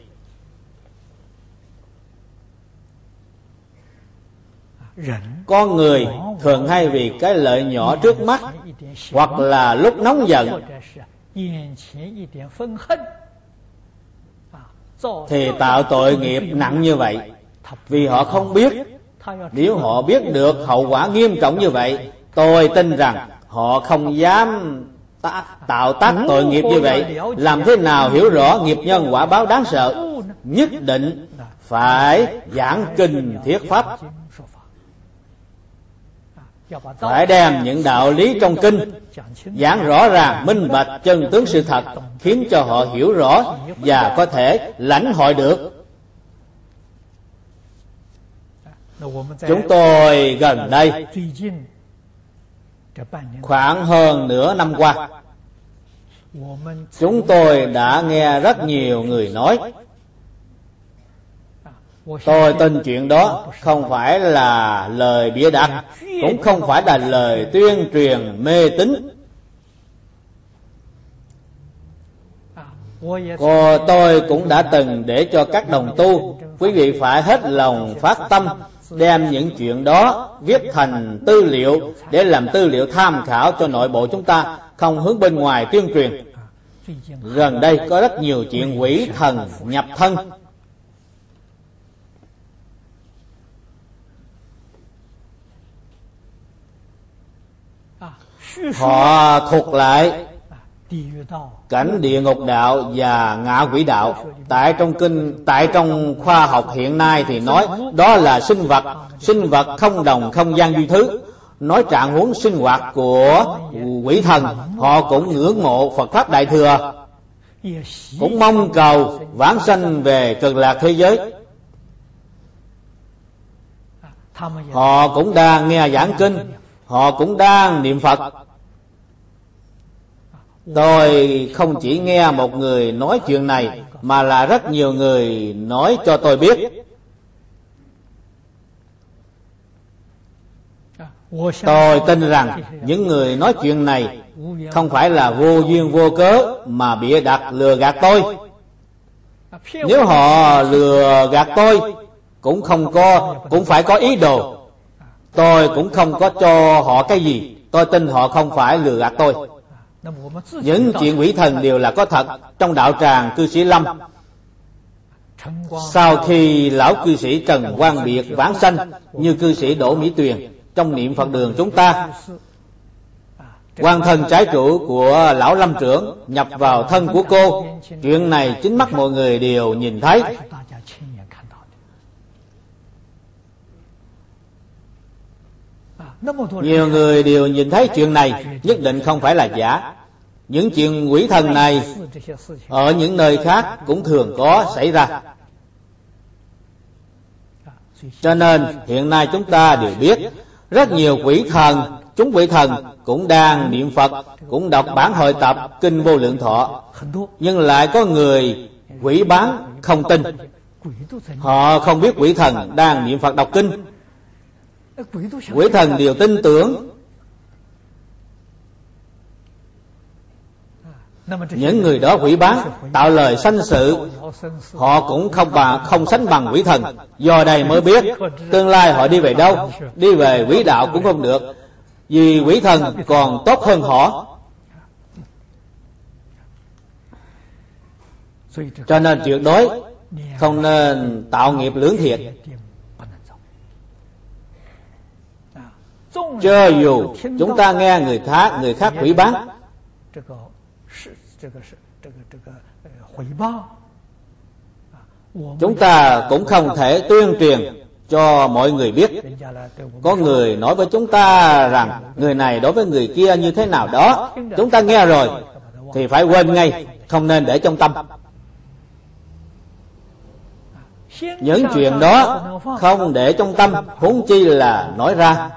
[SPEAKER 1] Con người thường hay vì cái lợi nhỏ trước mắt, hoặc là lúc nóng giận, thì tạo tội nghiệp nặng như vậy. Vì họ không biết. Nếu họ biết được hậu quả nghiêm trọng như vậy, tôi tin rằng họ không dám tạo tác tội nghiệp như vậy. Làm thế nào hiểu rõ nghiệp nhân quả báo đáng sợ? Nhất định phải giảng kinh thuyết pháp, phải đem những đạo lý trong kinh giảng rõ ràng, minh bạch chân tướng sự thật, khiến cho họ hiểu rõ và có thể lãnh hội được. Chúng tôi gần đây, khoảng hơn nửa năm qua, chúng tôi đã nghe rất nhiều người nói. Tôi tin chuyện đó không phải là lời bịa đặt, cũng không phải là lời tuyên truyền mê tín. Cô tôi cũng đã từng để cho các đồng tu, quý vị phải hết lòng phát tâm đem những chuyện đó viết thành tư liệu để làm tư liệu tham khảo cho nội bộ chúng ta, không hướng bên ngoài tuyên truyền. Gần đây có rất nhiều chuyện quỷ thần nhập thân. Họ thuộc lại cảnh địa ngục đạo và ngạ quỷ đạo. Tại trong kinh, tại trong khoa học hiện nay thì nói đó là sinh vật, sinh vật không đồng không gian duy thứ. Nói trạng huống sinh hoạt của quỷ thần, họ cũng ngưỡng mộ Phật Pháp Đại Thừa, cũng mong cầu vãng sanh về Cực Lạc thế giới. Họ cũng đang nghe giảng kinh, họ cũng đang niệm Phật. Tôi không chỉ nghe một người nói chuyện này, mà là rất nhiều người nói cho tôi biết. Tôi tin rằng những người nói chuyện này không phải là vô duyên vô cớ mà bịa đặt lừa gạt tôi. Nếu họ lừa gạt tôi, cũng không có, cũng phải có ý đồ. Tôi cũng không có cho họ cái gì. Tôi tin họ không phải lừa gạt tôi. Những chuyện quỷ thần đều là có thật. Trong đạo tràng cư sĩ Lâm, sau khi lão cư sĩ Trần Quang Biệt vãng sanh, như cư sĩ Đỗ Mỹ Tuyền trong niệm Phật đường chúng ta, quan thân trái chủ của lão Lâm trưởng nhập vào thân của cô. Chuyện này chính mắt mọi người đều nhìn thấy. Nhiều người đều nhìn thấy chuyện này, nhất định không phải là giả. Những chuyện quỷ thần này ở những nơi khác cũng thường có xảy ra. Cho nên hiện nay chúng ta đều biết rất nhiều quỷ thần, chúng quỷ thần cũng đang niệm Phật, cũng đọc bản hội tập kinh Vô Lượng Thọ, nhưng lại có người quỷ bán không tin. Họ không biết quỷ thần đang niệm Phật đọc kinh. Quỷ thần đều tin tưởng. Những người đó quỷ bán, tạo lời sanh sự, họ cũng không bằng, không sánh bằng quỷ thần. Do đây mới biết tương lai họ đi về đâu. Đi về quỷ đạo cũng không được, vì quỷ thần còn tốt hơn họ. Cho nên tuyệt đối không nên tạo nghiệp lưỡng thiệt. Cho dù chúng ta nghe người khác người khác quỷ bán, chúng ta cũng không thể tuyên truyền cho mọi người biết. Có người nói với chúng ta rằng người này đối với người kia như thế nào đó, chúng ta nghe rồi thì phải quên ngay, không nên để trong tâm. Những chuyện đó không để trong tâm, huống chi là nói ra.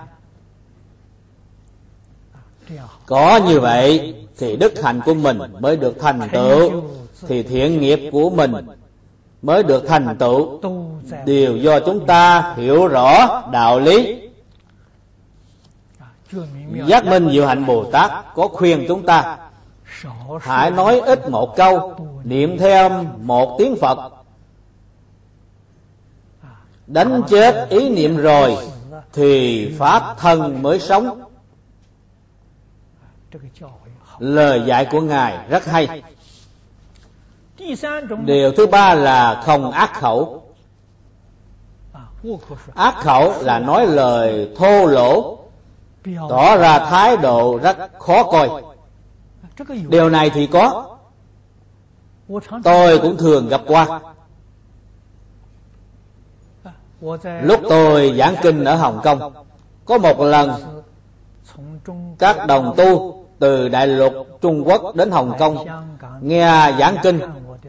[SPEAKER 1] Có như vậy thì đức hạnh của mình mới được thành tựu, thì thiện nghiệp của mình mới được thành tựu. Đều do chúng ta hiểu rõ đạo lý. Giác Minh Diệu Hạnh Bồ Tát có khuyên chúng ta hãy nói ít một câu, niệm thêm một tiếng Phật, đánh chết ý niệm rồi thì pháp thân mới sống. Lời dạy của Ngài rất hay. Điều thứ ba là không ác khẩu. Ác khẩu là nói lời thô lỗ, tỏ ra thái độ rất khó coi. Điều này thì có, tôi cũng thường gặp qua. Lúc tôi giảng kinh ở Hồng Kông, có một lần các đồng tu từ Đại lục Trung Quốc đến Hồng Kông nghe giảng kinh.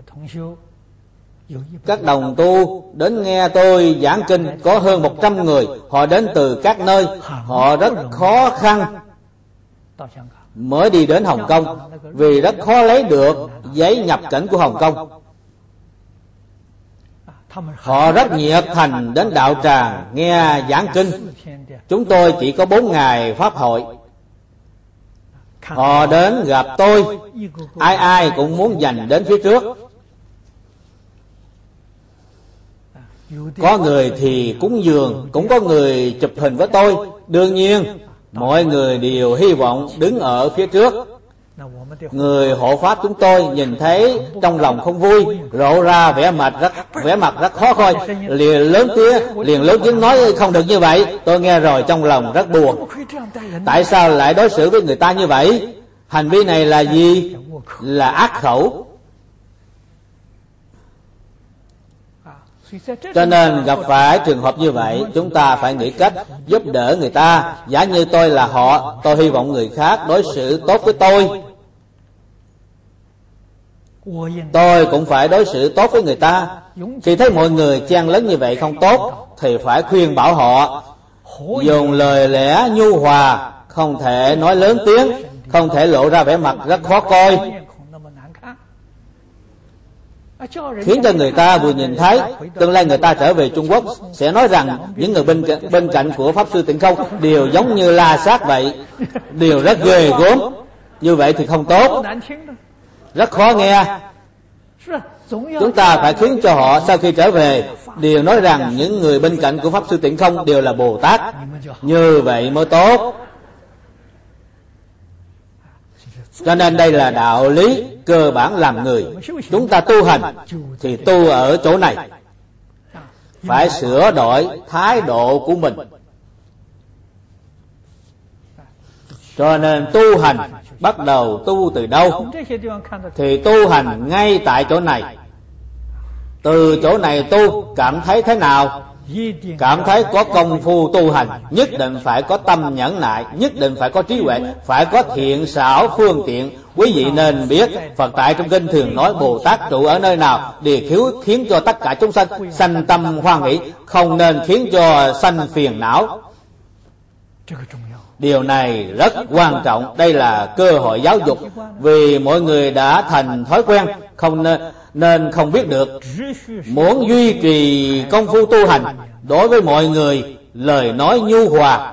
[SPEAKER 1] Các đồng tu đến nghe tôi giảng kinh có hơn một trăm người. Họ đến từ các nơi, họ rất khó khăn mới đi đến Hồng Kông, vì rất khó lấy được giấy nhập cảnh của Hồng Kông. Họ rất nhiệt thành đến đạo tràng nghe giảng kinh. Chúng tôi chỉ có bốn ngày pháp hội. Họ đến gặp tôi, ai ai cũng muốn giành đến phía trước. Có người thì cúng dường, cũng có người chụp hình với tôi. Đương nhiên mọi người đều hy vọng đứng ở phía trước. Người hộ pháp chúng tôi nhìn thấy trong lòng không vui, lộ ra vẻ mặt rất vẻ mặt rất khó coi, liền lớn tiếng liền lớn tiếng nói không được như vậy. Tôi nghe rồi trong lòng rất buồn. Tại sao lại đối xử với người ta như vậy? Hành vi này là gì? Là ác khẩu. Cho nên gặp phải trường hợp như vậy, chúng ta phải nghĩ cách giúp đỡ người ta. Giả như tôi là họ, tôi hy vọng người khác đối xử tốt với tôi, tôi cũng phải đối xử tốt với người ta. Khi thấy mọi người chen lấn như vậy không tốt, thì phải khuyên bảo họ, dùng lời lẽ nhu hòa, không thể nói lớn tiếng, không thể lộ ra vẻ mặt rất khó coi, khiến cho người ta vừa nhìn thấy. Tương lai người ta trở về Trung Quốc sẽ nói rằng những người bên cạnh, bên cạnh của Pháp Sư Tịnh Không đều giống như la sát vậy, đều rất ghê gớm. Như vậy thì không tốt, rất khó nghe. Chúng ta phải khiến cho họ sau khi trở về đều nói rằng những người bên cạnh của Pháp Sư Tịnh Không đều là Bồ Tát. Như vậy mới tốt. Cho nên đây là đạo lý cơ bản làm người. Chúng ta tu hành thì tu ở chỗ này, phải sửa đổi thái độ của mình. Cho nên tu hành bắt đầu tu từ đâu? Thì tu hành ngay tại chỗ này. Từ chỗ này tu cảm thấy thế nào? Cảm thấy có công phu tu hành, nhất định phải có tâm nhẫn nại, nhất định phải có trí huệ, phải có thiện xảo phương tiện. Quý vị nên biết Phật tại trong kinh thường nói Bồ Tát trụ ở nơi nào để khiến cho tất cả chúng sanh sanh tâm hoan hỷ, không nên khiến cho sanh phiền não. Điều này rất quan trọng. Đây là cơ hội giáo dục, vì mọi người đã thành thói quen, không nên, nên không biết được. Muốn duy trì công phu tu hành, đối với mọi người lời nói nhu hòa.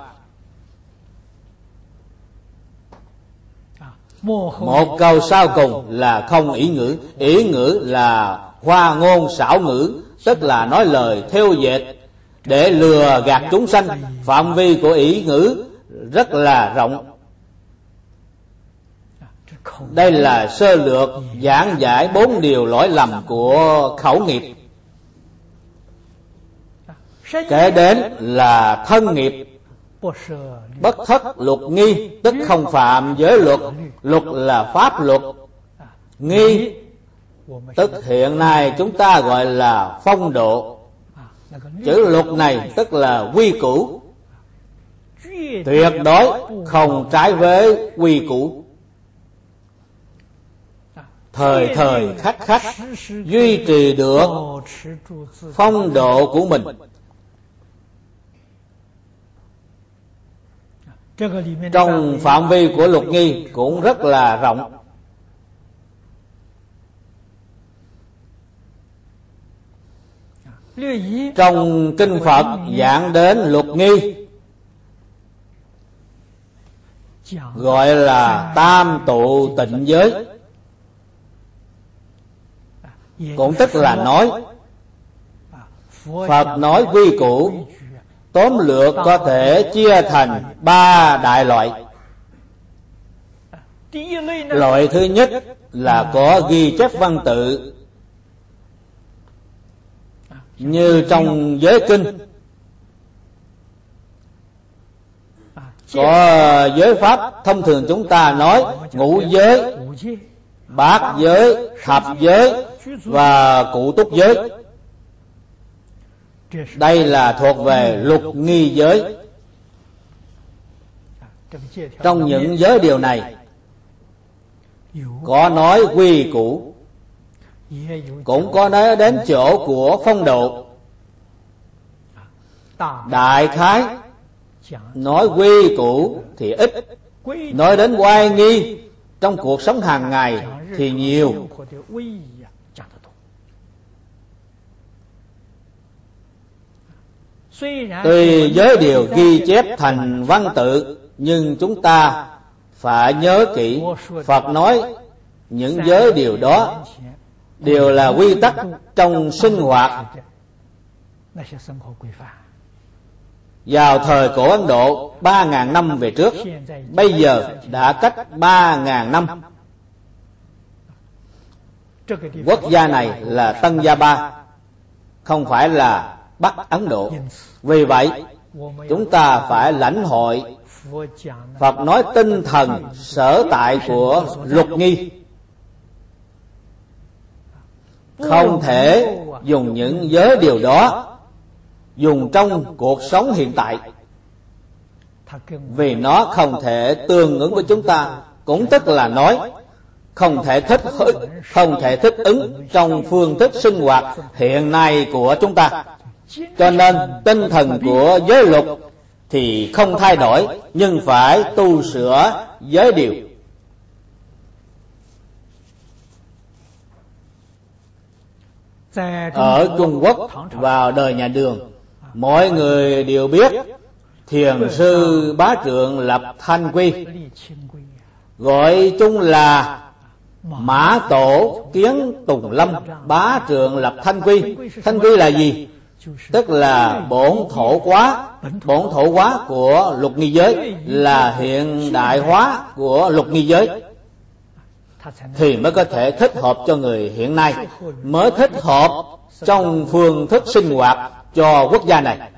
[SPEAKER 1] Một câu sau cùng là không ỷ ngữ. Ỷ ngữ là hoa ngôn xảo ngữ, tức là nói lời thêu dệt để lừa gạt chúng sanh. Phạm vi của ỷ ngữ rất là rộng. Đây là sơ lược giảng giải bốn điều lỗi lầm của khẩu nghiệp. Kể đến là thân nghiệp. Bất thất luật nghi, tức không phạm giới luật. Luật là pháp luật. Nghi tức hiện nay chúng ta gọi là phong độ. Chữ luật này tức là quy củ, tuyệt đối không trái với quy củ, thời thời khắc khắc duy trì được phong độ của mình. Trong phạm vi của luật nghi cũng rất là rộng. Trong kinh Phật giảng đến luật nghi gọi là tam tụ tịnh giới, cũng tức là nói Phật nói quy củ tóm lược có thể chia thành ba đại loại. Loại thứ nhất là có ghi chép văn tự, như trong giới kinh có giới pháp thông thường chúng ta nói ngũ giới, bát giới, thập giới và cụ túc giới. Đây là thuộc về luật nghi giới. Trong những giới điều này có nói quy củ, cũng có nói đến chỗ của phong độ. Đại khái nói quy củ thì ít, nói đến oai nghi trong cuộc sống hàng ngày thì nhiều. Tuy giới điều ghi chép thành văn tự, nhưng chúng ta phải nhớ kỹ, Phật nói những giới điều đó đều là quy tắc trong sinh hoạt. Vào thời cổ Ấn Độ ba ngàn năm về trước, bây giờ đã cách ba ngàn năm. Quốc gia này là Tân Gia Ba, không phải là Bắc Ấn Độ. Vì vậy chúng ta phải lãnh hội Phật nói tinh thần sở tại của luật nghi, không thể dùng những giới điều đó dùng trong cuộc sống hiện tại, vì nó không thể tương ứng với chúng ta, cũng tức là nói không thể thích không thể thích ứng trong phương thức sinh hoạt hiện nay của chúng ta. Cho nên tinh thần của giới luật thì không thay đổi, nhưng phải tu sửa giới điều. Ở Trung Quốc vào đời nhà Đường, mọi người đều biết thiền sư Bá Trượng Lập Thanh Quy, gọi chung là Mã Tổ Kiến Tùng Lâm Bá Trượng Lập Thanh Quy. Thanh Quy là gì? Tức là bổn thổ hóa. Bổn thổ hóa của luật nghi giới là hiện đại hóa của luật nghi giới, thì mới có thể thích hợp cho người hiện nay, mới thích hợp trong phương thức sinh hoạt cho quốc gia này.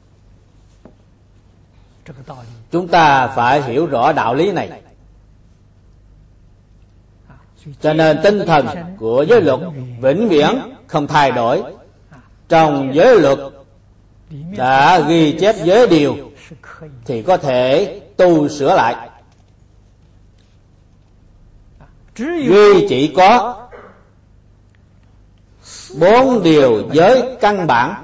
[SPEAKER 1] Chúng ta phải hiểu rõ đạo lý này. Cho nên tinh thần của giới luật vĩnh viễn không thay đổi. Trong giới luật đã ghi chép giới điều thì có thể tu sửa lại. Duy chỉ có bốn điều giới căn bản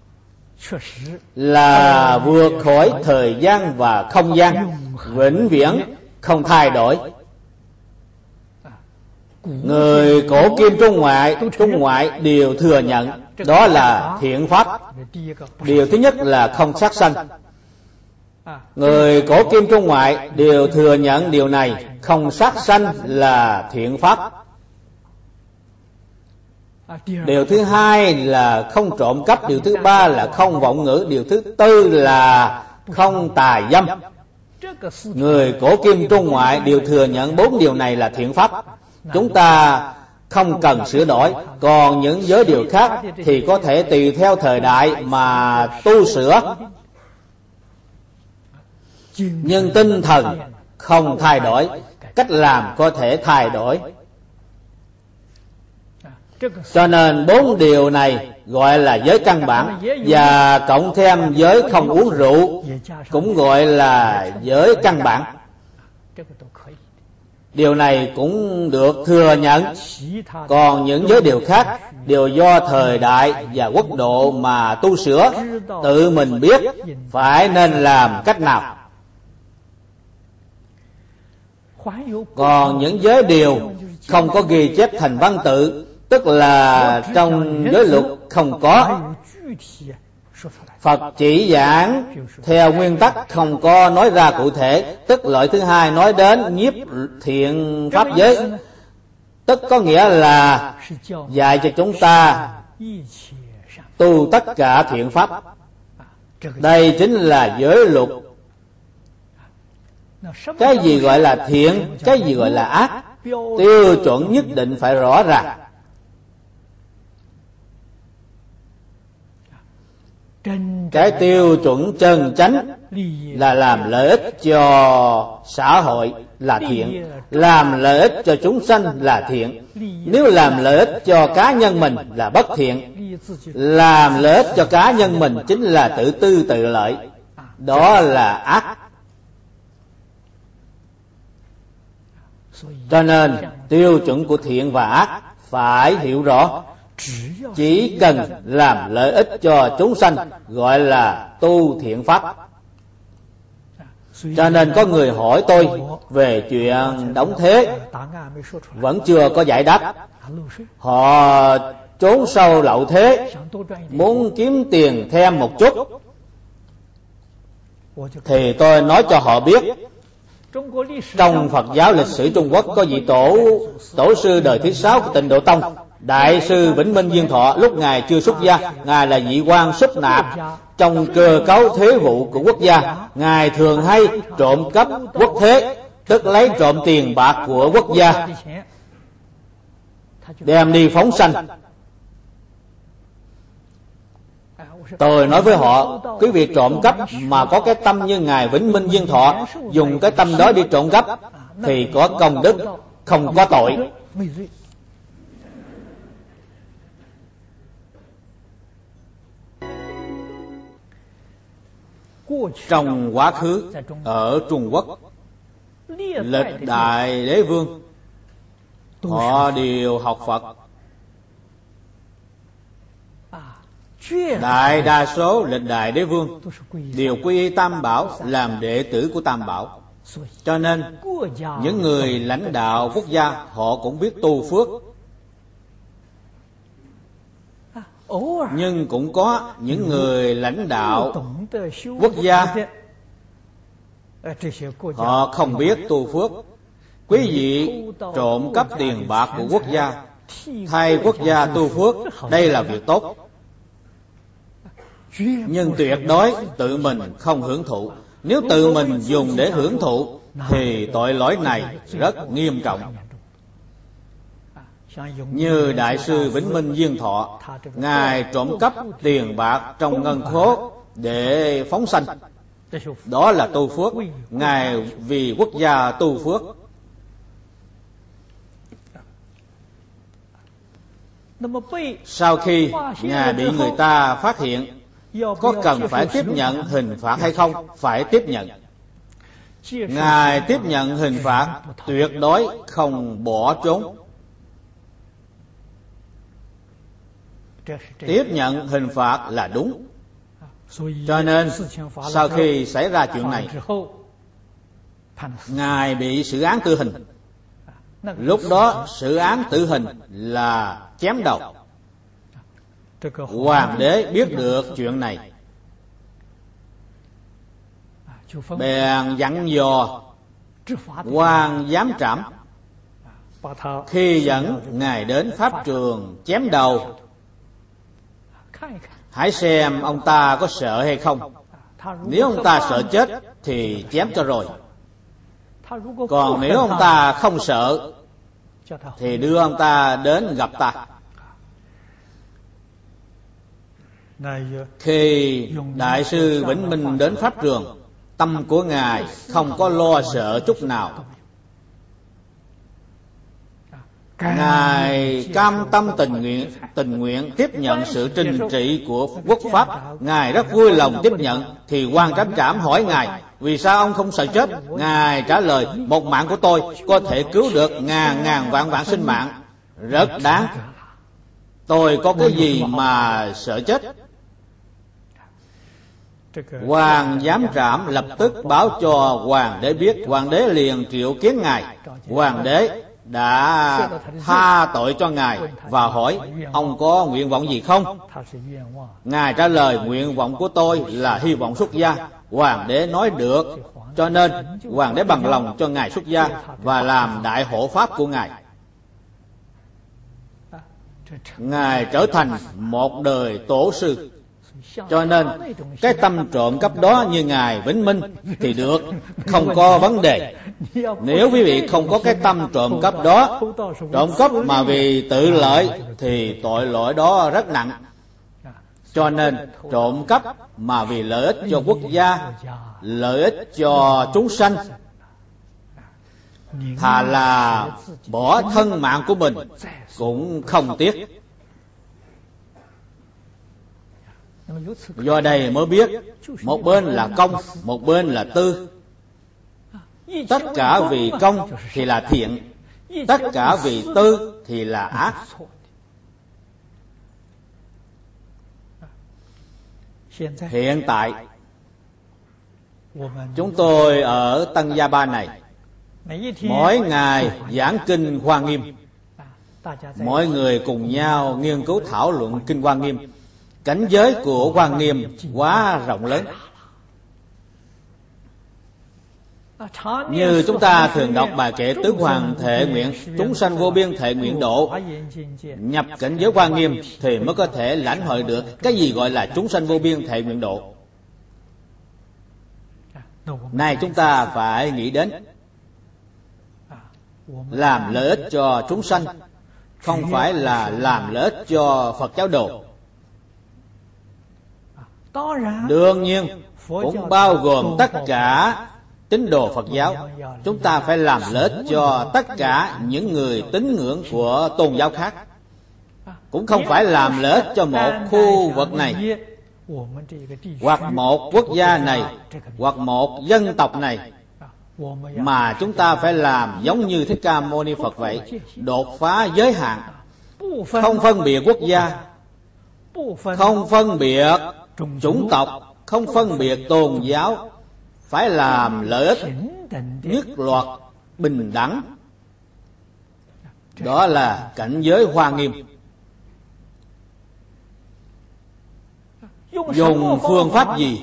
[SPEAKER 1] là vượt khỏi thời gian và không gian, vĩnh viễn không thay đổi. Người cổ kim Trung ngoại, Trung ngoại đều thừa nhận đó là thiện pháp. Điều thứ nhất là không sát sanh. Người cổ kim Trung ngoại đều thừa nhận điều này, không sát sanh là thiện pháp. Điều thứ hai là không trộm cắp. Điều thứ ba là không vọng ngữ. Điều thứ tư là không tà dâm. Người cổ kim Trung ngoại đều thừa nhận bốn điều này là thiện pháp. Chúng ta không cần sửa đổi. Còn những giới điều khác thì có thể tùy theo thời đại mà tu sửa, nhưng tinh thần không thay đổi, cách làm có thể thay đổi. Cho nên bốn điều này gọi là giới căn bản, và cộng thêm giới không uống rượu cũng gọi là giới căn bản. Điều này cũng được thừa nhận. Còn những giới điều khác đều do thời đại và quốc độ mà tu sửa, tự mình biết phải nên làm cách nào. Còn những giới điều không có ghi chép thành văn tự, tức là trong giới luật không có. Phật chỉ giảng theo nguyên tắc, không có nói ra cụ thể. Tức loại thứ hai nói đến nhiếp thiện pháp giới, tức có nghĩa là dạy cho chúng ta tu tất cả thiện pháp. Đây chính là giới luật. Cái gì gọi là thiện, cái gì gọi là ác, tiêu chuẩn nhất định phải rõ ràng. Cái tiêu chuẩn chân chánh là làm lợi ích cho xã hội là thiện, làm lợi ích cho chúng sanh là thiện. Nếu làm lợi ích cho cá nhân mình là bất thiện. Làm lợi ích cho cá nhân mình chính là tự tư tự lợi, đó là ác. Cho nên tiêu chuẩn của thiện và ác phải hiểu rõ. Chỉ cần làm lợi ích cho chúng sanh gọi là tu thiện pháp. Cho nên có người hỏi tôi về chuyện đóng thế, vẫn chưa có giải đáp. Họ trốn sâu lậu thế, muốn kiếm tiền thêm một chút, thì tôi nói cho họ biết, trong Phật giáo lịch sử Trung Quốc có vị tổ tổ sư đời thứ sáu của Tịnh Độ Tông, Đại sư Vĩnh Minh Viên Thọ. Lúc Ngài chưa xuất gia, Ngài là vị quan súp nạp trong cơ cấu thuế vụ của quốc gia. Ngài thường hay trộm cắp quốc thế, tức lấy trộm tiền bạc của quốc gia đem đi phóng sanh. Tôi nói với họ, quý vị trộm cắp mà có cái tâm như Ngài Vĩnh Minh Viên Thọ, dùng cái tâm đó đi trộm cắp thì có công đức, không có tội. Trong quá khứ ở Trung Quốc, lịch đại đế vương họ đều học Phật. Đại đa số lịch đại đế vương đều quy y Tam Bảo, làm đệ tử của Tam Bảo. Cho nên những người lãnh đạo quốc gia họ cũng biết tu phước. Nhưng cũng có những người lãnh đạo quốc gia họ không biết tu phước. Quý vị trộm cắp tiền bạc của quốc gia, thay quốc gia tu phước, đây là việc tốt. Nhưng tuyệt đối tự mình không hưởng thụ. Nếu tự mình dùng để hưởng thụ thì tội lỗi này rất nghiêm trọng. Như Đại sư Vĩnh Minh Viên Thọ, Ngài trộm cắp tiền bạc trong ngân khố để phóng sanh, đó là tu phước. Ngài vì quốc gia tu phước. Sau khi Ngài bị người ta phát hiện, có cần phải tiếp nhận hình phạt hay không? Phải tiếp nhận. Ngài tiếp nhận hình phạt, tuyệt đối không bỏ trốn. Tiếp nhận hình phạt là đúng. Cho nên sau khi xảy ra chuyện này, Ngài bị xử án tử hình. Lúc đó xử án tử hình là chém đầu. Hoàng đế biết được chuyện này, bèn dặn dò quan giám trảm, khi dẫn Ngài đến pháp trường chém đầu, hãy xem ông ta có sợ hay không. Nếu ông ta sợ chết thì chém cho rồi. Còn nếu ông ta không sợ thì đưa ông ta đến gặp ta. Khi Đại sư Vĩnh Minh đến pháp trường, tâm của Ngài không có lo sợ chút nào. Ngài cam tâm tình nguyện tình nguyện tiếp nhận sự trừng trị của quốc pháp. Ngài rất vui lòng tiếp nhận. Thì quan Chánh Trảm hỏi Ngài: vì sao ông không sợ chết? Ngài trả lời: một mạng của tôi có thể cứu được ngàn ngàn vạn vạn sinh mạng, rất đáng. Tôi có cái gì mà sợ chết? Hoàng Giám Trảm lập tức báo cho hoàng đế biết. Hoàng đế liền triệu kiến Ngài. Hoàng đế đã tha tội cho Ngài và hỏi: ông có nguyện vọng gì không? Ngài trả lời: nguyện vọng của tôi là hy vọng xuất gia. Hoàng đế nói được, cho nên hoàng đế bằng lòng cho Ngài xuất gia và làm đại hộ pháp của Ngài. Ngài trở thành một đời tổ sư. Cho nên cái tâm trộm cắp đó như Ngài Vĩnh Minh thì được, không có vấn đề. Nếu quý vị không có cái tâm trộm cắp đó, trộm cắp mà vì tự lợi thì tội lỗi đó rất nặng. Cho nên trộm cắp mà vì lợi ích cho quốc gia, lợi ích cho chúng sanh, thà là bỏ thân mạng của mình cũng không tiếc. Do đây mới biết, một bên là công, một bên là tư. Tất cả vì công thì là thiện, tất cả vì tư thì là ác. Hiện tại chúng tôi ở Tân Gia Ba này, mỗi ngày giảng kinh Hoa Nghiêm, mọi người cùng nhau nghiên cứu thảo luận kinh Hoa Nghiêm. Cảnh giới của Hoa Nghiêm quá rộng lớn. Như chúng ta thường đọc bài kệ Tứ Hoàng thệ nguyện, chúng sanh vô biên thệ nguyện độ. Nhập cảnh giới Hoa Nghiêm thì mới có thể lãnh hội được cái gì gọi là chúng sanh vô biên thệ nguyện độ. Này chúng ta phải nghĩ đến làm lợi ích cho chúng sanh, không phải là làm lợi ích cho Phật giáo đồ. Đương nhiên cũng bao gồm tất cả tín đồ Phật giáo. Chúng ta phải làm lợi ích cho tất cả những người tín ngưỡng của tôn giáo khác, cũng không phải làm lợi ích cho một khu vực này, hoặc một quốc gia này, hoặc một dân tộc này, mà chúng ta phải làm giống như Thích Ca Mâu Ni Phật vậy, đột phá giới hạn, không phân biệt quốc gia, không phân biệt chủng tộc, không phân biệt tôn giáo, phải làm lợi ích nhất loạt, bình đẳng. Đó là cảnh giới Hoa Nghiêm. Dùng phương pháp gì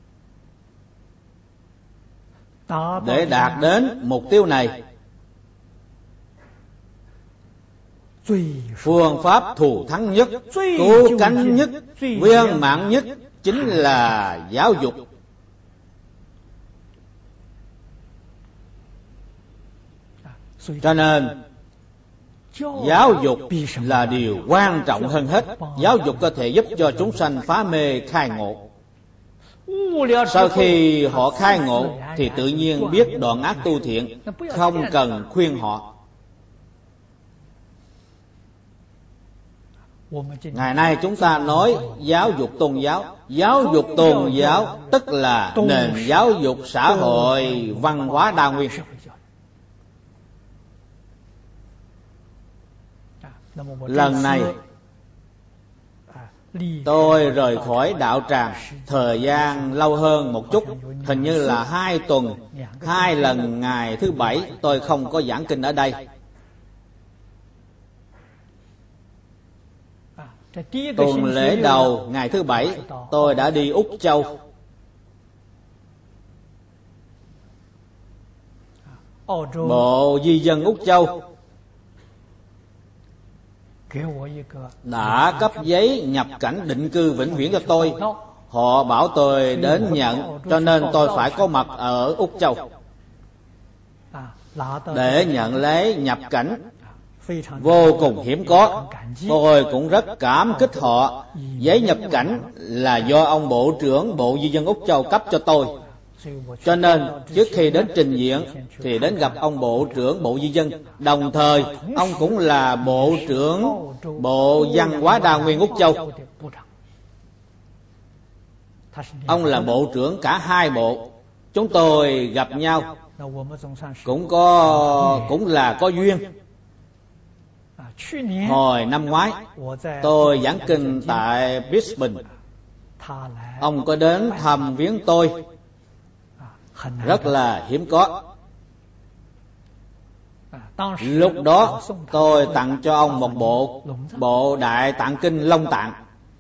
[SPEAKER 1] để đạt đến mục tiêu này? Phương pháp thù thắng nhất, cứu cánh nhất, viên mãn nhất chính là giáo dục. Cho nên giáo dục là điều quan trọng hơn hết. Giáo dục có thể giúp cho chúng sanh phá mê khai ngộ. Sau khi họ khai ngộ thì tự nhiên biết đoạn ác tu thiện, không cần khuyên họ. Ngày nay chúng ta nói giáo dục tôn giáo. Giáo dục tôn giáo tức là nền giáo dục xã hội văn hóa đa nguyên. Lần này tôi rời khỏi đạo tràng thời gian lâu hơn một chút, hình như là hai tuần. Hai lần ngày thứ bảy tôi không có giảng kinh ở đây. Tuần lễ đầu ngày thứ bảy tôi đã đi Úc Châu. Bộ Di dân Úc Châu đã cấp giấy nhập cảnh định cư vĩnh viễn cho tôi. Họ bảo tôi đến nhận, cho nên tôi phải có mặt ở Úc Châu để nhận lấy nhập cảnh. Vô cùng hiếm có. Tôi cũng rất cảm kích họ. Giấy nhập cảnh là do ông Bộ trưởng Bộ Di dân Úc Châu cấp cho tôi. Cho nên trước khi đến trình diễn thì đến gặp ông Bộ trưởng Bộ Di dân, đồng thời ông cũng là Bộ trưởng Bộ Văn hóa Đa Nguyên Úc Châu. Ông là Bộ trưởng cả hai bộ. Chúng tôi gặp nhau cũng có cũng là có duyên. Hồi năm ngoái tôi giảng kinh tại Brisbane, ông có đến thăm viếng tôi, rất là hiếm có. Lúc đó tôi tặng cho ông một bộ bộ Đại Tạng Kinh Long Tạng.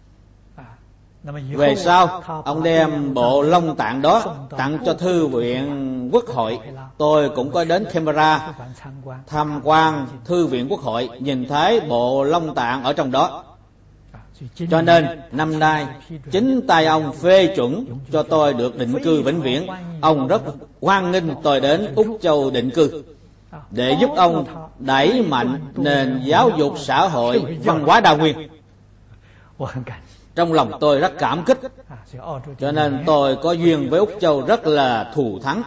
[SPEAKER 1] Về sau ông đem bộ Long Tạng đó tặng cho Thư viện Quốc hội. Tôi cũng có đến Canberra tham quan Thư viện Quốc hội, nhìn thấy bộ Long Tạng ở trong đó. Cho nên năm nay chính tay ông phê chuẩn cho tôi được định cư vĩnh viễn. Ông rất hoan nghênh tôi đến Úc Châu định cư để giúp ông đẩy mạnh nền giáo dục xã hội văn hóa đa nguyên. Trong lòng tôi rất cảm kích, cho nên tôi có duyên với Úc Châu rất là thù thắng.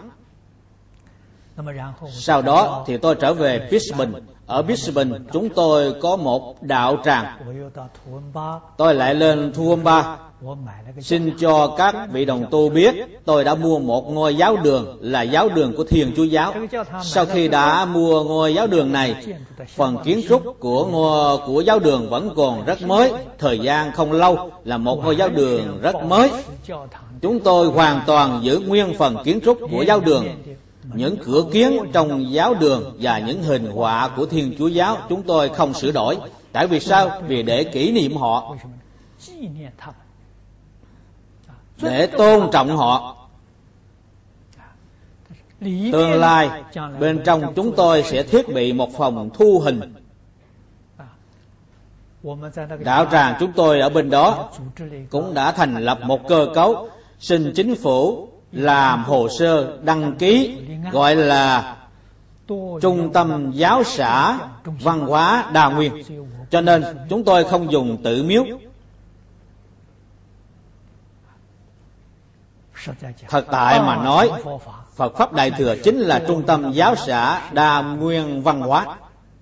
[SPEAKER 1] Sau đó thì tôi trở về Brisbane. Ở Brisbane chúng tôi có một đạo tràng. Tôi lại lên Toowoomba xin cho các vị đồng tu biết tôi đã mua một ngôi giáo đường là giáo đường của Thiên Chúa giáo. Sau khi đã mua ngôi giáo đường này, phần kiến trúc của ngôi của giáo đường vẫn còn rất mới, thời gian không lâu, là một ngôi giáo đường rất mới. Chúng tôi hoàn toàn giữ nguyên phần kiến trúc của giáo đường. Những cửa kiến trong giáo đường và những hình họa của Thiên Chúa giáo chúng tôi không sửa đổi. Tại vì sao? Vì để kỷ niệm họ, để tôn trọng họ. Tương lai bên trong chúng tôi sẽ thiết bị một phòng thu hình. Đạo tràng chúng tôi ở bên đó cũng đã thành lập một cơ cấu, xin chính phủ làm hồ sơ đăng ký, gọi là Trung tâm Giáo xã Văn hóa Đa Nguyên. Cho nên chúng tôi không dùng tự miếu. Thật tại mà nói, Phật Pháp Đại Thừa chính là Trung tâm Giáo xã Đa Nguyên Văn hóa.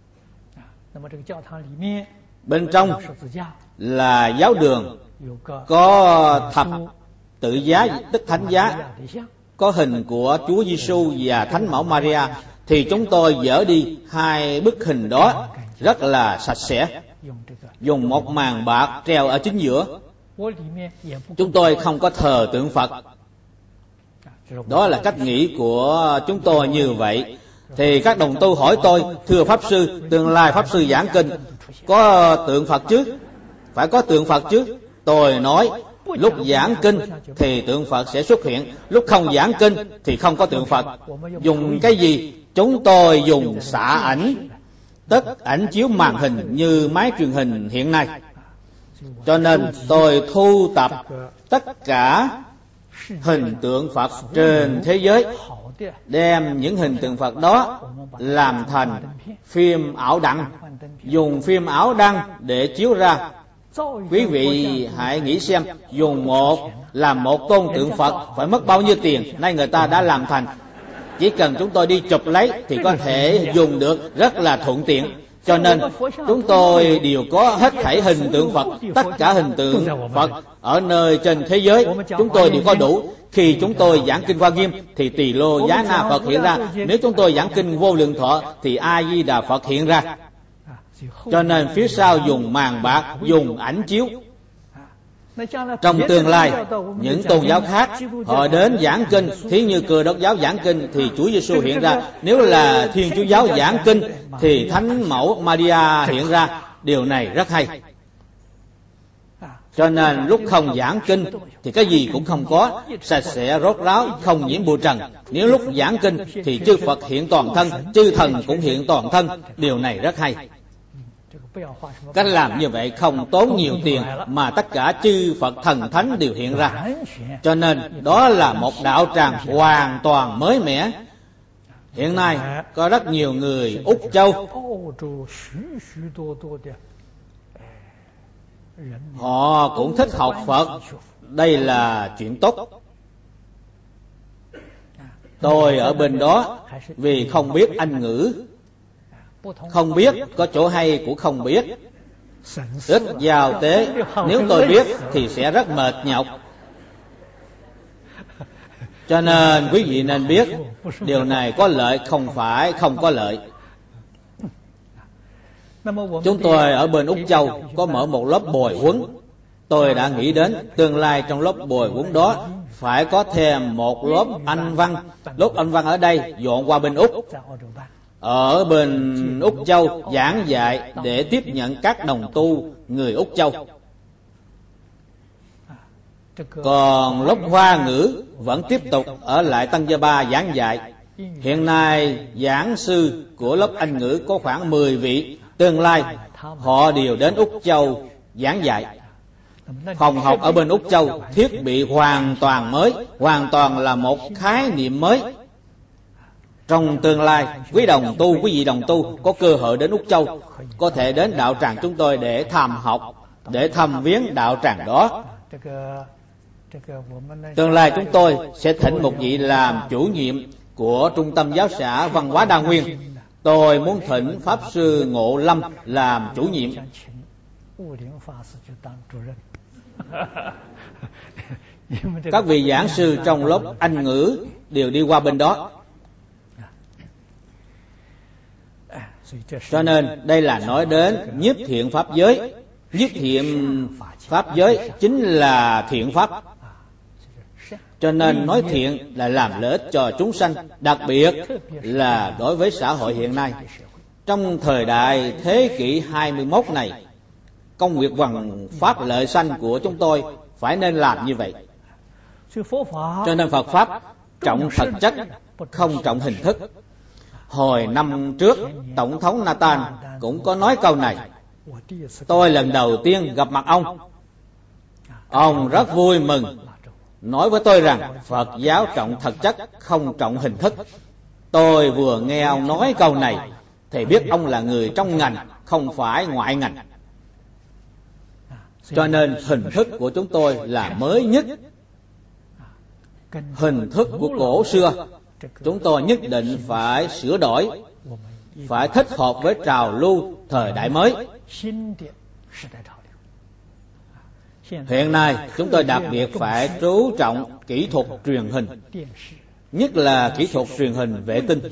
[SPEAKER 1] Bên trong là giáo đường, có thập tự giá tức thánh giá, có hình của Chúa Giêsu và Thánh Mẫu Maria. Thì chúng tôi dỡ đi hai bức hình đó rất là sạch sẽ, dùng một màn bạc treo ở chính giữa. Chúng tôi không có thờ tượng Phật. Đó là cách nghĩ của chúng tôi như vậy. Thì các đồng tu hỏi tôi, thưa Pháp Sư, tương lai Pháp Sư giảng kinh có tượng Phật chứ? Phải có tượng Phật chứ? Tôi nói, lúc giảng kinh thì tượng Phật sẽ xuất hiện, lúc không giảng kinh thì không có tượng Phật. Dùng cái gì? Chúng tôi dùng xạ ảnh, tức ảnh chiếu màn hình như máy truyền hình hiện nay. Cho nên tôi thu tập tất cả hình tượng Phật trên thế giới, đem những hình tượng Phật đó làm thành phim ảo đăng, dùng phim ảo đăng để chiếu ra. Quý vị hãy nghĩ xem, dùng một làm một tôn tượng Phật phải mất bao nhiêu tiền. Nay người ta đã làm thành, chỉ cần chúng tôi đi chụp lấy thì có thể dùng được rất là thuận tiện. Cho nên chúng tôi đều có hết thảy hình tượng Phật, tất cả hình tượng Phật ở nơi trên thế giới chúng tôi đều có đủ. Khi chúng tôi giảng kinh Hoa Nghiêm thì Tỳ Lô Giá Na Phật hiện ra, nếu chúng tôi giảng kinh Vô Lượng Thọ thì A Di Đà Phật hiện ra. Cho nên phía sau dùng màn bạc, dùng ảnh chiếu. Trong tương lai, những tôn giáo khác họ đến giảng kinh, thí như Cơ Đốc giáo giảng kinh thì Chúa Giêsu hiện ra. Nếu là Thiên Chúa giáo giảng kinh thì Thánh Mẫu Maria hiện ra. Điều này rất hay. Cho nên lúc không giảng kinh thì cái gì cũng không có, sạch sẽ rốt ráo, không nhiễm bụi trần. Nếu lúc giảng kinh thì chư Phật hiện toàn thân, chư thần cũng hiện toàn thân. Điều này rất hay. Cách làm như vậy không tốn nhiều tiền mà tất cả chư Phật thần thánh đều hiện ra. Cho nên đó là một đạo tràng hoàn toàn mới mẻ. Hiện nay có rất nhiều người Úc Châu, họ cũng thích học Phật. Đây là chuyện tốt. Tôi ở bên đó vì không biết Anh ngữ, không biết có chỗ hay cũng không biết, ít giao tế. Nếu tôi biết thì sẽ rất mệt nhọc. Cho nên quý vị nên biết điều này có lợi không phải không có lợi. Chúng tôi ở bên Úc Châu có mở một lớp bồi huấn. Tôi đã nghĩ đến tương lai trong lớp bồi huấn đó phải có thêm một lớp Anh văn. Lớp Anh văn ở đây dọn qua bên Úc, ở bên Úc Châu giảng dạy để tiếp nhận các đồng tu người Úc Châu. Còn lớp Hoa ngữ vẫn tiếp tục ở lại Tăng Gia Ba giảng dạy. Hiện nay giảng sư của lớp Anh ngữ có khoảng mười vị. Tương lai họ đều đến Úc Châu giảng dạy. Phòng học ở bên Úc Châu thiết bị hoàn toàn mới, hoàn toàn là một khái niệm mới. Trong tương lai, quý đồng tu, quý vị đồng tu có cơ hội đến Úc Châu, có thể đến đạo tràng chúng tôi để tham học, để thăm viếng đạo tràng đó. Tương lai chúng tôi sẽ thỉnh một vị làm chủ nhiệm của Trung tâm Giáo xã Văn hóa Đa Nguyên. Tôi muốn thỉnh Pháp Sư Ngộ Lâm làm chủ nhiệm. Các vị giảng sư trong lớp Anh ngữ đều đi qua bên đó. Cho nên đây là nói đến nhiếp thiện pháp giới. Nhiếp thiện pháp giới chính là thiện pháp. Cho nên nói thiện là làm lợi ích cho chúng sanh, đặc biệt là đối với xã hội hiện nay. Trong thời đại thế kỷ hai mươi mốt này, công việc bằng pháp lợi sanh của chúng tôi phải nên làm như vậy. Cho nên Phật Pháp trọng thực chất, không trọng hình thức. Hồi năm trước, Tổng thống Nathan cũng có nói câu này. Tôi lần đầu tiên gặp mặt ông, ông rất vui mừng, nói với tôi rằng Phật giáo trọng thực chất, không trọng hình thức. Tôi vừa nghe ông nói câu này thì biết ông là người trong ngành, không phải ngoại ngành. Cho nên hình thức của chúng tôi là mới nhất. Hình thức của cổ xưa chúng tôi nhất định phải sửa đổi, phải thích hợp với trào lưu thời đại mới. Hiện nay chúng tôi đặc biệt phải chú trọng kỹ thuật truyền hình, nhất là kỹ thuật truyền hình vệ tinh.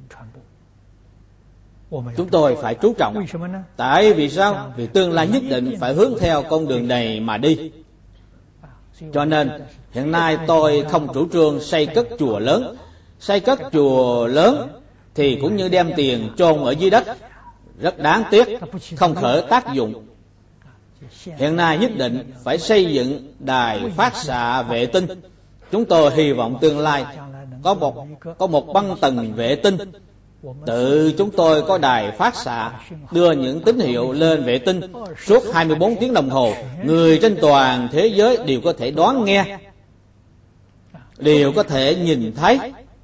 [SPEAKER 1] Chúng tôi phải chú trọng. Tại vì sao? Vì tương lai nhất định phải hướng theo con đường này mà đi. Cho nên hiện nay tôi không chủ trương xây cất chùa lớn. Xây cất chùa lớn thì cũng như đem tiền chôn ở dưới đất, rất đáng tiếc, không khởi tác dụng. Hiện nay nhất định phải xây dựng đài phát xạ vệ tinh. Chúng tôi hy vọng tương lai có một có một băng tầng vệ tinh. Tự chúng tôi có đài phát xạ, đưa những tín hiệu lên vệ tinh suốt hai mươi bốn tiếng đồng hồ. Người trên toàn thế giới đều có thể đoán nghe, đều có thể nhìn thấy.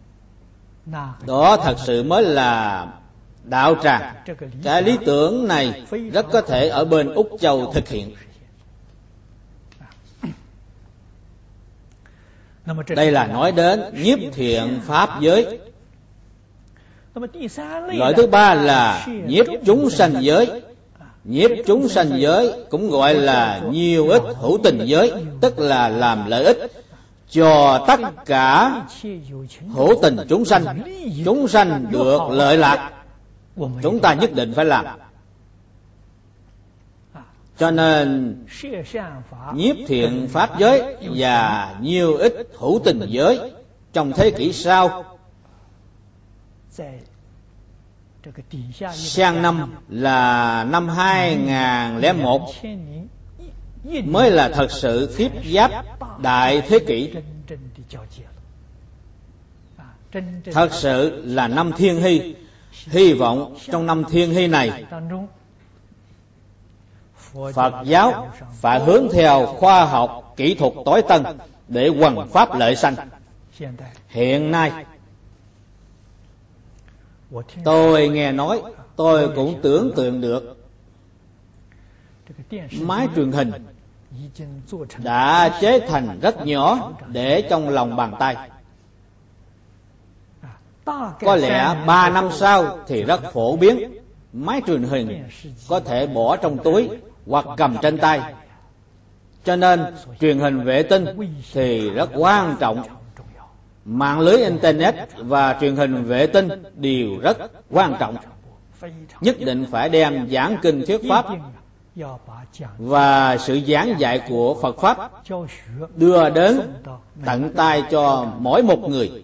[SPEAKER 1] Đó thật sự mới là đạo tràng. Cái lý tưởng này rất có thể ở bên Úc Châu thực hiện. Đây là nói đến nhiếp thiện pháp giới. Loại thứ ba là nhiếp chúng sanh giới. Nhiếp chúng sanh giới cũng gọi là nhiều ích hữu tình giới, tức là làm lợi ích cho tất cả hữu tình chúng sanh. Chúng sanh được lợi lạc, chúng ta nhất định phải làm. Cho nên nhiếp thiện pháp giới và nhiều ích hữu tình giới trong thế kỷ sau, sang năm là năm hai nghìn lẻ một, mới là thật sự tiếp giáp đại thế kỷ. Thật sự là năm thiên hy. Hy vọng trong năm thiên hy này, Phật giáo phải hướng theo khoa học kỹ thuật tối tân để hoằng pháp lợi sanh. Hiện nay tôi nghe nói, tôi cũng tưởng tượng được, máy truyền hình đã chế thành rất nhỏ để trong lòng bàn tay. Có lẽ ba năm sau thì rất phổ biến, máy truyền hình có thể bỏ trong túi hoặc cầm trên tay. Cho nên truyền hình vệ tinh thì rất quan trọng. Mạng lưới Internet và truyền hình vệ tinh đều rất quan trọng. Nhất định phải đem giảng kinh thuyết pháp và sự giảng dạy của Phật Pháp đưa đến tận tay cho mỗi một người.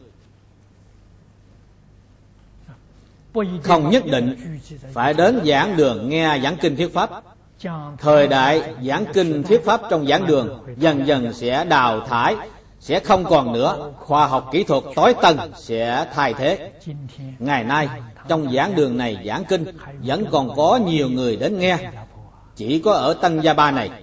[SPEAKER 1] Không nhất định phải đến giảng đường nghe giảng kinh thuyết pháp. Thời đại giảng kinh thuyết pháp trong giảng đường dần dần sẽ đào thải, sẽ không còn nữa. Khoa học kỹ thuật tối tân sẽ thay thế. Ngày nay trong giảng đường này giảng kinh vẫn còn có nhiều người đến nghe. Chỉ có ở Tân Gia Ba này.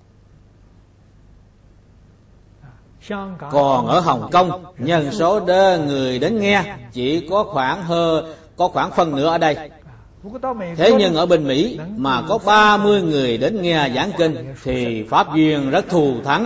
[SPEAKER 1] Còn ở Hồng Kông, nhân số đơn người đến nghe chỉ có khoảng hơn có khoảng phân nửa ở đây. Thế nhưng ở bên Mỹ mà có ba mươi người đến nghe giảng kinh thì pháp duyên rất thù thắng.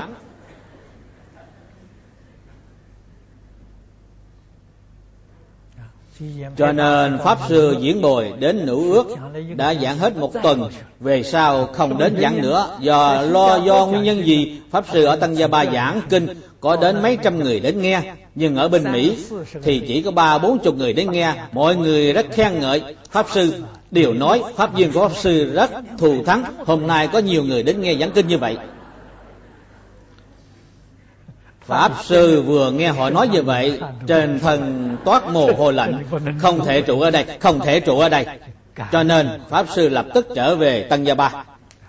[SPEAKER 1] Cho nên Pháp Sư Diễn Bồi đến Nữ Ước đã giảng hết một tuần, về sau không đến giảng nữa. Do lo do nguyên nhân gì? Pháp Sư ở Tân Gia Ba giảng kinh có đến mấy trăm người đến nghe, nhưng ở bên Mỹ thì chỉ có ba bốn chục người đến nghe. Mọi người rất khen ngợi Pháp Sư, đều nói pháp duyên của Pháp Sư rất thù thắng. Hôm nay có nhiều người đến nghe giảng kinh như vậy. Pháp Sư vừa nghe họ nói như vậy, trên thân toát mồ hôi lạnh, không thể trụ ở đây, không thể trụ ở đây. Cho nên Pháp Sư lập tức trở về Tân Gia Ba.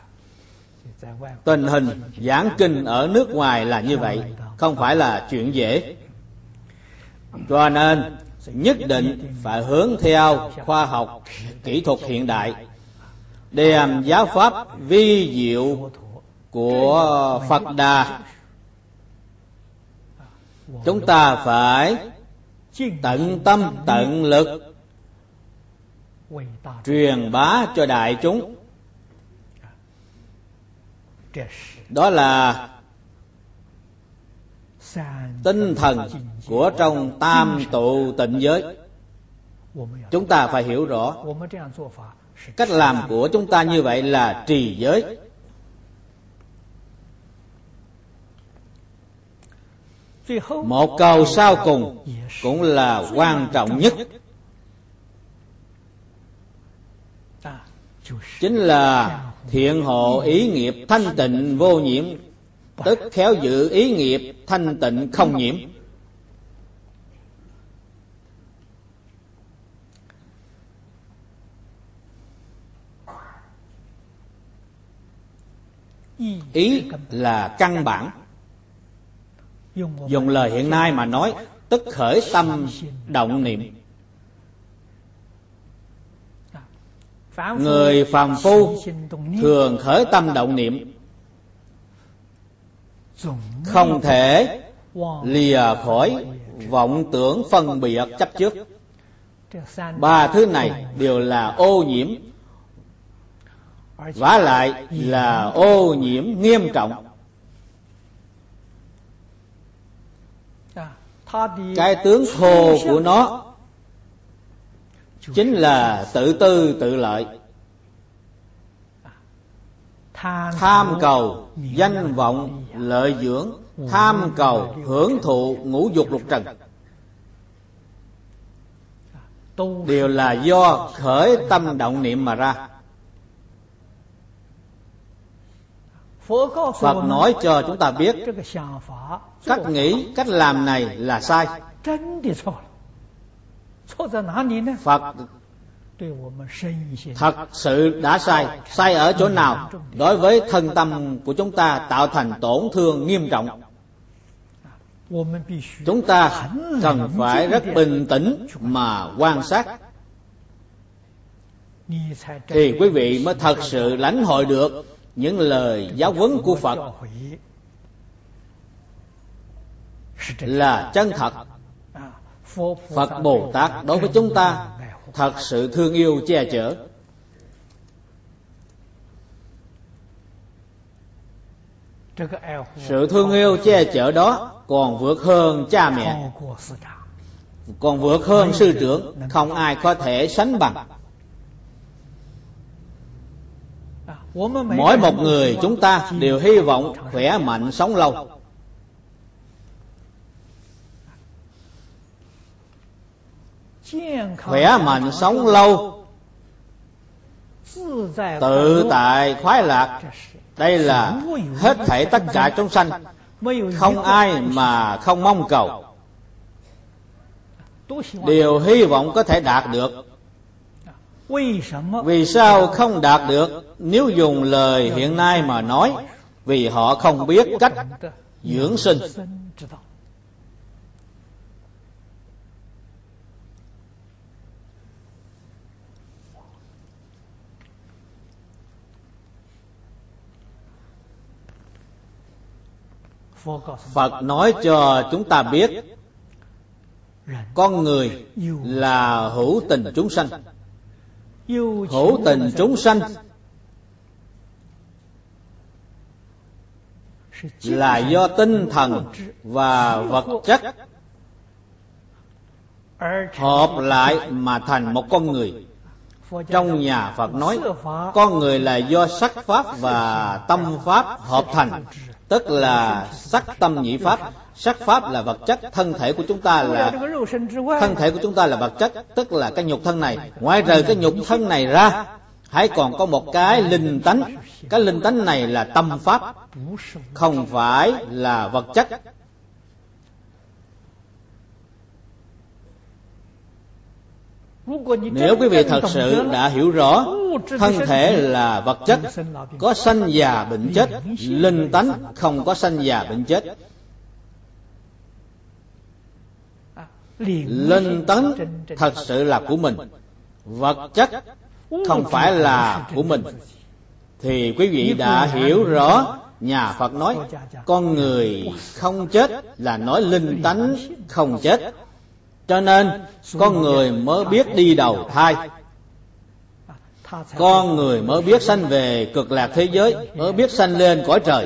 [SPEAKER 1] Tình hình giảng kinh ở nước ngoài là như vậy, không phải là chuyện dễ. Cho nên nhất định phải hướng theo khoa học kỹ thuật hiện đại, đem giáo pháp vi diệu của Phật Đà. Chúng ta phải tận tâm tận lực truyền bá cho đại chúng. Đó là tinh thần của trong tam tụ tịnh giới. Chúng ta phải hiểu rõ, cách làm của chúng ta như vậy là trì giới. Một câu sau cùng cũng là quan trọng nhất, chính là thiện hộ ý nghiệp thanh tịnh vô nhiễm, tức khéo giữ ý nghiệp thanh tịnh không nhiễm. Ý là căn bản. Dùng lời hiện nay mà nói, tức khởi tâm động niệm. Người phàm phu thường khởi tâm động niệm, không thể lìa khỏi vọng tưởng phân biệt chấp trước. Ba thứ này đều là ô nhiễm, vả lại là ô nhiễm nghiêm trọng. Cái tướng thô của nó chính là tự tư tự lợi, tham cầu danh vọng lợi dưỡng, tham cầu hưởng thụ ngũ dục lục trần, đều là do khởi tâm động niệm mà ra. Phật nói cho chúng ta biết, cách nghĩ, cách làm này là sai. Phật thật sự đã sai. Sai ở chỗ nào? Đối với thân tâm của chúng ta tạo thành tổn thương nghiêm trọng. Chúng ta cần phải rất bình tĩnh mà quan sát, thì quý vị mới thật sự lãnh hội được những lời giáo huấn của Phật là chân thật. Phật Bồ Tát đối với chúng ta thật sự thương yêu che chở. Sự thương yêu che chở đó còn vượt hơn cha mẹ. còn vượt hơn sư trưởng, không ai có thể sánh bằng. Mỗi một người chúng ta đều hy vọng khỏe mạnh sống lâu. Khỏe mạnh sống lâu, tự tại khoái lạc, đây là hết thảy tất cả chúng sanh, không ai mà không mong cầu, đều hy vọng có thể đạt được. Vì sao không đạt được? Nếu dùng lời hiện nay mà nói, vì họ không biết cách dưỡng sinh. Phật nói cho chúng ta biết, con người là hữu tình chúng sanh. Hữu tình chúng sanh là do tinh thần và vật chất hợp lại mà thành một con người. Trong nhà Phật nói, con người là do sắc pháp và tâm pháp hợp thành, tức là sắc tâm nhị pháp. Sắc pháp là vật chất, thân thể của chúng ta là thân thể của chúng ta là vật chất, tức là cái nhục thân này. Ngoài rời cái nhục thân này ra, hãy còn có một cái linh tánh. Cái linh tánh này là tâm pháp, không phải là vật chất. Nếu quý vị thật sự đã hiểu rõ thân thể là vật chất, có sanh già bệnh chết, linh tánh không có sanh già bệnh chết. Linh tánh thật sự là của mình, vật chất không phải là của mình, thì quý vị đã hiểu rõ. Nhà Phật nói con người không chết là nói linh tánh không chết, cho nên con người mới biết đi đầu thai, con người mới biết sanh về cực lạc thế giới, mới biết sanh lên cõi trời.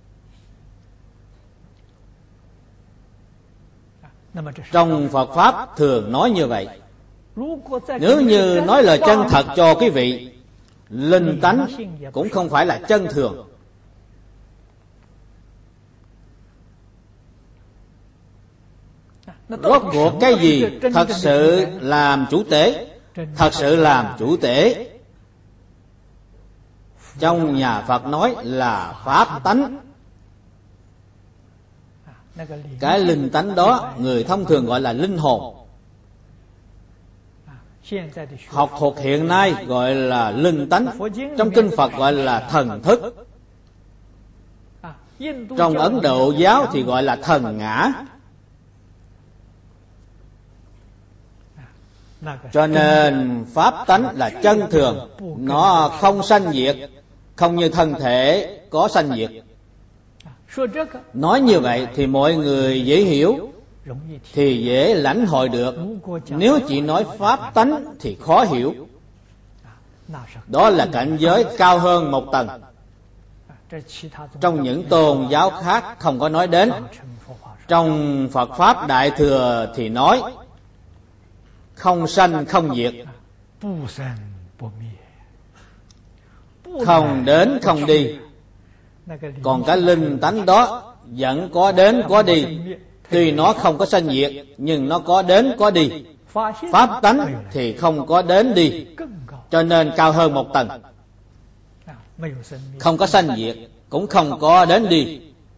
[SPEAKER 1] Trong Phật Pháp thường nói như vậy. Nếu như nói lời chân thật cho quý vị, linh tánh cũng không phải là chân thường. Rốt cuộc cái gì thật sự làm chủ tể? Thật sự làm chủ tể trong nhà Phật nói là pháp tánh. Cái linh tánh đó người thông thường gọi là linh hồn. Học thuật hiện nay gọi là linh tánh, trong kinh Phật gọi là thần thức, trong Ấn Độ giáo thì gọi là thần ngã. Cho nên pháp tánh là chân thường, nó không sanh diệt, không như thân thể có sanh diệt. Nói như vậy thì mọi người dễ hiểu, thì dễ lãnh hội được. Nếu chỉ nói pháp tánh thì khó hiểu. Đó là cảnh giới cao hơn một tầng, trong những tôn giáo khác không có nói đến. Trong Phật Pháp Đại Thừa thì nói không sanh không diệt, không đến không đi. Còn cái linh tánh đó vẫn có đến có đi, tuy nó không có sanh diệt nhưng nó có đến có đi. Pháp tánh thì không có đến đi, cho nên cao hơn một tầng, không có sanh diệt cũng không có đến đi.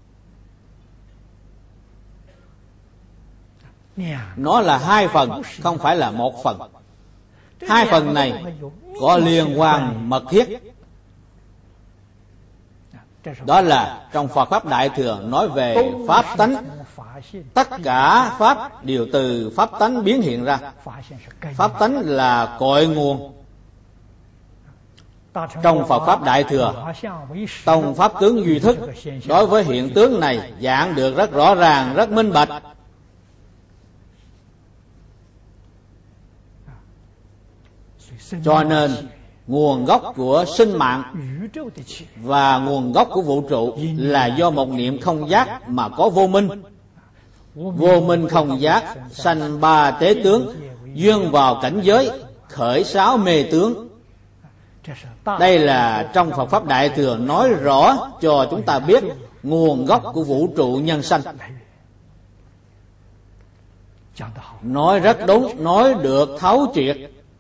[SPEAKER 1] Nó là hai phần, không phải là một phần. Hai phần này có liên quan mật thiết. Đó là trong Phật Pháp Đại Thừa nói về pháp tánh. Tất cả pháp đều từ pháp tánh biến hiện ra. Pháp tánh là cội nguồn. Trong Phật Pháp Đại Thừa, tông pháp tướng duy thức đối với hiện tướng này giảng được rất rõ ràng, rất minh bạch. Cho nên nguồn gốc của sinh mạng và nguồn gốc của vũ trụ là do một niệm không giác mà có vô minh. vô minh không giác, sanh ba tế tướng, duyên vào cảnh giới, khởi sáu mê tướng. Đây là trong Phật Pháp Đại Thừa nói rõ cho chúng ta biết nguồn gốc của vũ trụ nhân sanh. Nói rất đúng, nói được thấu triệt.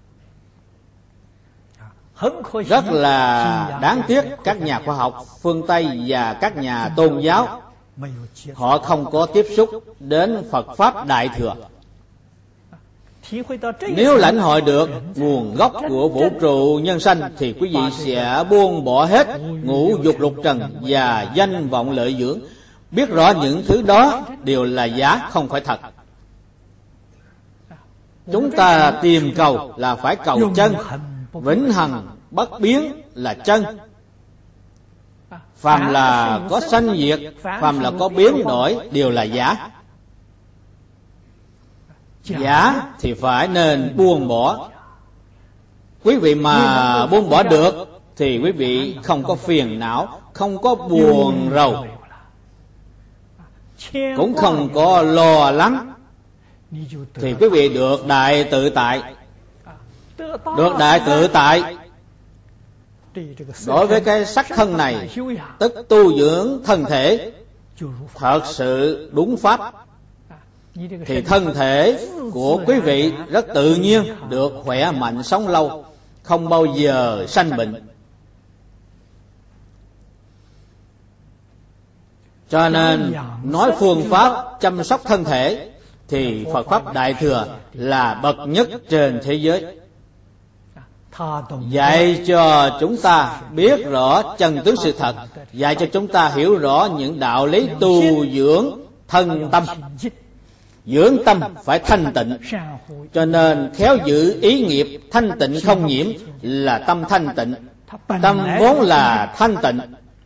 [SPEAKER 1] Rất là đáng tiếc các nhà khoa học phương Tây và các nhà tôn giáo họ không có tiếp xúc đến Phật Pháp Đại Thừa. Nếu lãnh hội được nguồn gốc của vũ trụ nhân sanh thì quý vị sẽ buông bỏ hết ngũ dục lục trần và danh vọng lợi dưỡng, biết rõ những thứ đó đều là giả, không phải thật. Chúng ta tìm cầu là phải cầu chân, vĩnh hằng bất biến là chân. Phàm là có sanh diệt, phàm là có biến đổi đều là giả. Giả thì phải nên buông bỏ. Quý vị mà buông bỏ được thì quý vị không có phiền não, không có buồn rầu, cũng không có lo lắng, thì quý vị được đại tự tại. Được đại tự tại đối với cái sắc thân này, tức tu dưỡng thân thể thật sự đúng pháp, thì thân thể của quý vị rất tự nhiên được khỏe mạnh sống lâu, không bao giờ sanh bệnh. Cho nên nói phương pháp chăm sóc thân thể thì Phật Pháp Đại Thừa là bậc nhất trên thế giới, dạy cho chúng ta biết rõ chân tướng sự thật, dạy cho chúng ta hiểu rõ những đạo lý tu dưỡng thân tâm. Dưỡng tâm phải thanh tịnh, cho nên khéo giữ ý nghiệp thanh tịnh không nhiễm là tâm thanh tịnh. Tâm vốn là thanh tịnh.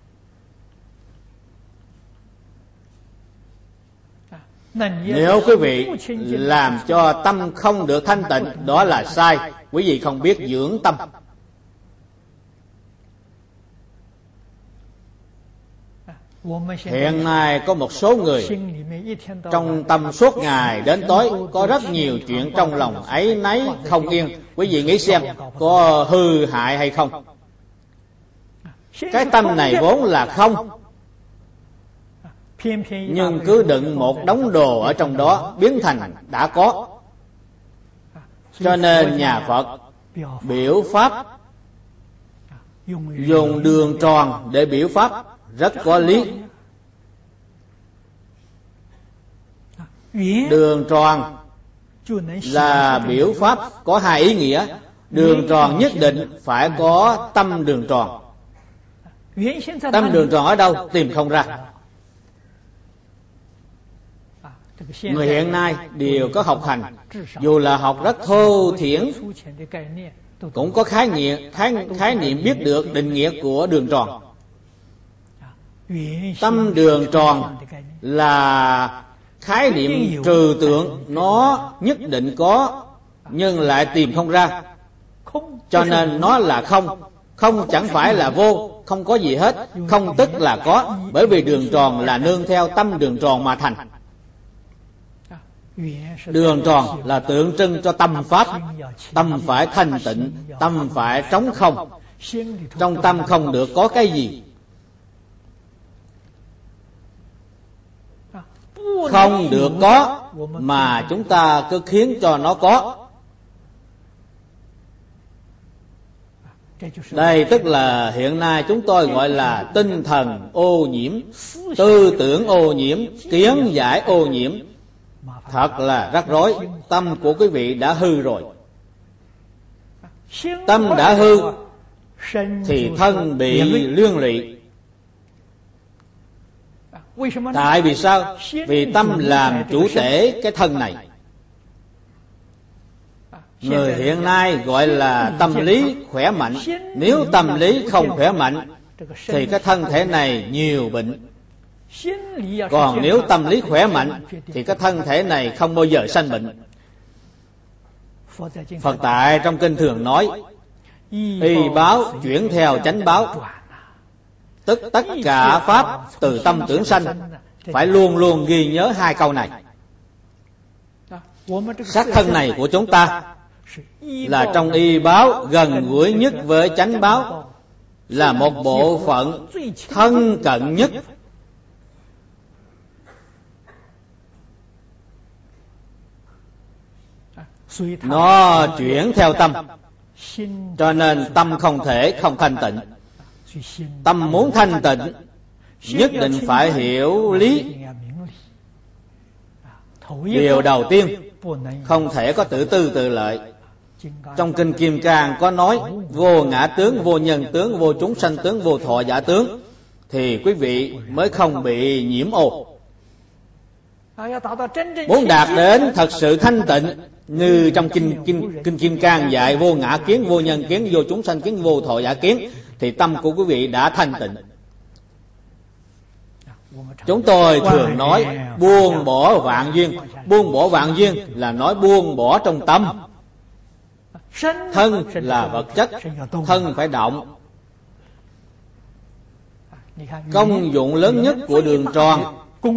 [SPEAKER 1] Nếu quý vị làm cho tâm không được thanh tịnh, đó là sai. Quý vị không biết dưỡng tâm. Hiện nay có một số người trong tâm suốt ngày đến tối có rất nhiều chuyện trong lòng áy náy không yên. Quý vị nghĩ xem có hư hại hay không? Cái tâm này vốn là không, nhưng cứ đựng một đống đồ ở trong đó biến thành đã có. Cho nên nhà Phật biểu pháp dùng đường tròn để biểu pháp rất có lý. Đường tròn là biểu pháp có hai ý nghĩa. Đường tròn nhất định phải có tâm đường tròn. Tâm đường tròn ở đâu tìm không ra. Người hiện nay đều có học hành, dù là học rất thô thiển, cũng có khái niệm, khái, khái niệm biết được định nghĩa của đường tròn. Tâm đường tròn là khái niệm trừu tượng, nó nhất định có nhưng lại tìm không ra, cho nên nó là không. Không chẳng phải là vô, không có gì hết. Không tức là có, bởi vì đường tròn là nương theo tâm đường tròn mà thành. Đường tròn là tượng trưng cho tâm pháp. Tâm phải thanh tịnh, tâm phải trống không. Trong tâm không được có cái gì. Không được có mà chúng ta cứ khiến cho nó có. Đây tức là hiện nay chúng tôi gọi là tinh thần ô nhiễm, tư tưởng ô nhiễm, kiến giải ô nhiễm. Thật là rắc rối. Tâm của quý vị đã hư rồi. Tâm đã hư thì thân bị liên lụy. Tại vì sao? Vì tâm làm chủ tể cái thân này. Người hiện nay gọi là tâm lý khỏe mạnh. Nếu tâm lý không khỏe mạnh thì cái thân thể này nhiều bệnh. Còn nếu tâm lý khỏe mạnh thì cái thân thể này không bao giờ sanh bệnh. Phật tại trong kinh thường nói y báo chuyển theo chánh báo, tức tất cả pháp từ tâm tưởng sanh. Phải luôn luôn ghi nhớ hai câu này. Xác thân này của chúng ta là trong y báo gần gũi nhất với chánh báo, là một bộ phận thân cận nhất. Nó chuyển theo tâm, cho nên tâm không thể không thanh tịnh. Tâm muốn thanh tịnh nhất định phải hiểu lý. Điều đầu tiên, không thể có tự tư tự lợi. Trong Kinh Kim Cang có nói vô ngã tướng, vô nhân tướng, vô chúng sanh tướng, vô thọ giả tướng, thì quý vị mới không bị nhiễm ô. Muốn đạt đến thật sự thanh tịnh, như trong Kinh, Kinh, Kinh Kim Cang dạy vô ngã kiến, vô nhân kiến, vô chúng sanh kiến, vô thọ giả kiến, thì tâm của quý vị đã thanh tịnh. Chúng tôi thường nói buông bỏ vạn duyên. Buông bỏ vạn duyên là nói buông bỏ trong tâm. Thân là vật chất, thân phải động. Công dụng lớn nhất của đường tròn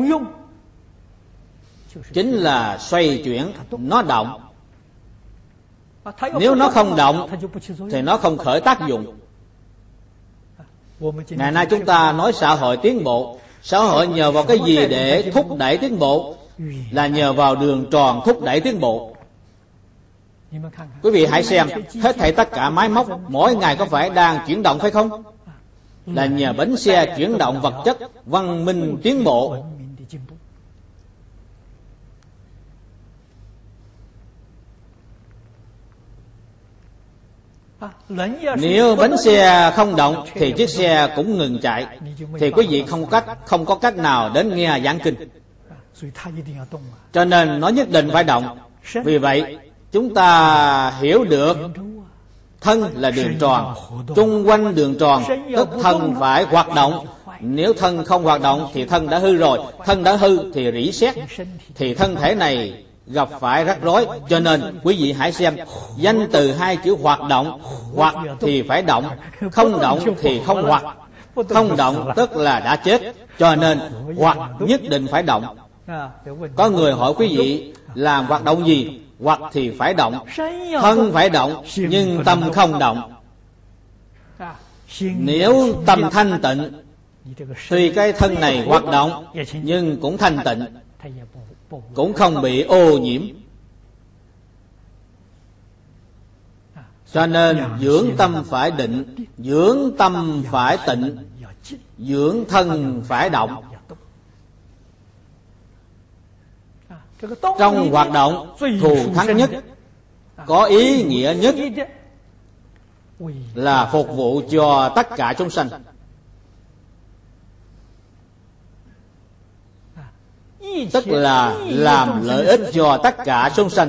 [SPEAKER 1] chính là xoay chuyển, nó động. Nếu nó không động thì nó không khởi tác dụng. Ngày nay chúng ta nói xã hội tiến bộ. Xã hội nhờ vào cái gì để thúc đẩy tiến bộ? Là nhờ vào đường tròn thúc đẩy tiến bộ. Quý vị hãy xem, hết thảy tất cả máy móc mỗi ngày có phải đang chuyển động phải không? Là nhờ bánh xe chuyển động vật chất, văn minh tiến bộ. Nếu bánh xe không động thì chiếc xe cũng ngừng chạy, thì quý vị không cách không có cách nào đến nghe giảng kinh. Cho nên nó nhất định phải động. Vì vậy chúng ta hiểu được thân là đường tròn, chung quanh đường tròn tức thân phải hoạt động. Nếu thân không hoạt động thì thân đã hư rồi. Thân đã hư thì rỉ sét, thì thân thể này gặp phải rắc rối. Cho nên quý vị hãy xem danh từ hai chữ hoạt động. Hoạt thì phải động, không động thì không hoạt. Không động tức là đã chết. Cho nên hoạt nhất định phải động. Có người hỏi quý vị làm hoạt động gì? Hoạt thì phải động, thân phải động, nhưng tâm không động. Nếu tâm thanh tịnh, tuy cái thân này hoạt động nhưng cũng thanh tịnh, cũng không bị ô nhiễm. Cho nên dưỡng tâm phải định, dưỡng tâm phải tịnh, dưỡng thân phải động. Trong hoạt động thù thắng nhất, có ý nghĩa nhất là phục vụ cho tất cả chúng sanh. Tức là làm lợi ích cho tất cả chúng sanh.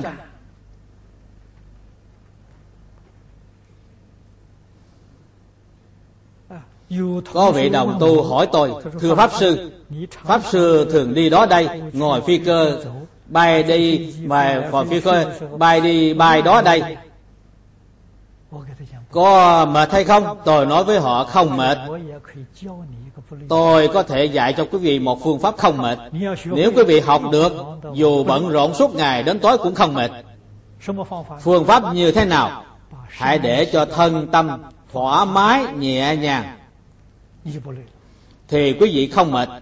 [SPEAKER 1] Có vị đồng tu hỏi tôi: thưa Pháp Sư, Pháp Sư thường đi đó đây, ngồi phi cơ bay đi, bay ngồi phi cơ bay đi bay đó đây, có mệt hay không? Tôi nói với họ không mệt. Tôi có thể dạy cho quý vị một phương pháp không mệt. Nếu quý vị học được, dù bận rộn suốt ngày đến tối cũng không mệt. Phương pháp như thế nào? Hãy để cho thân tâm thoải mái nhẹ nhàng thì quý vị không mệt.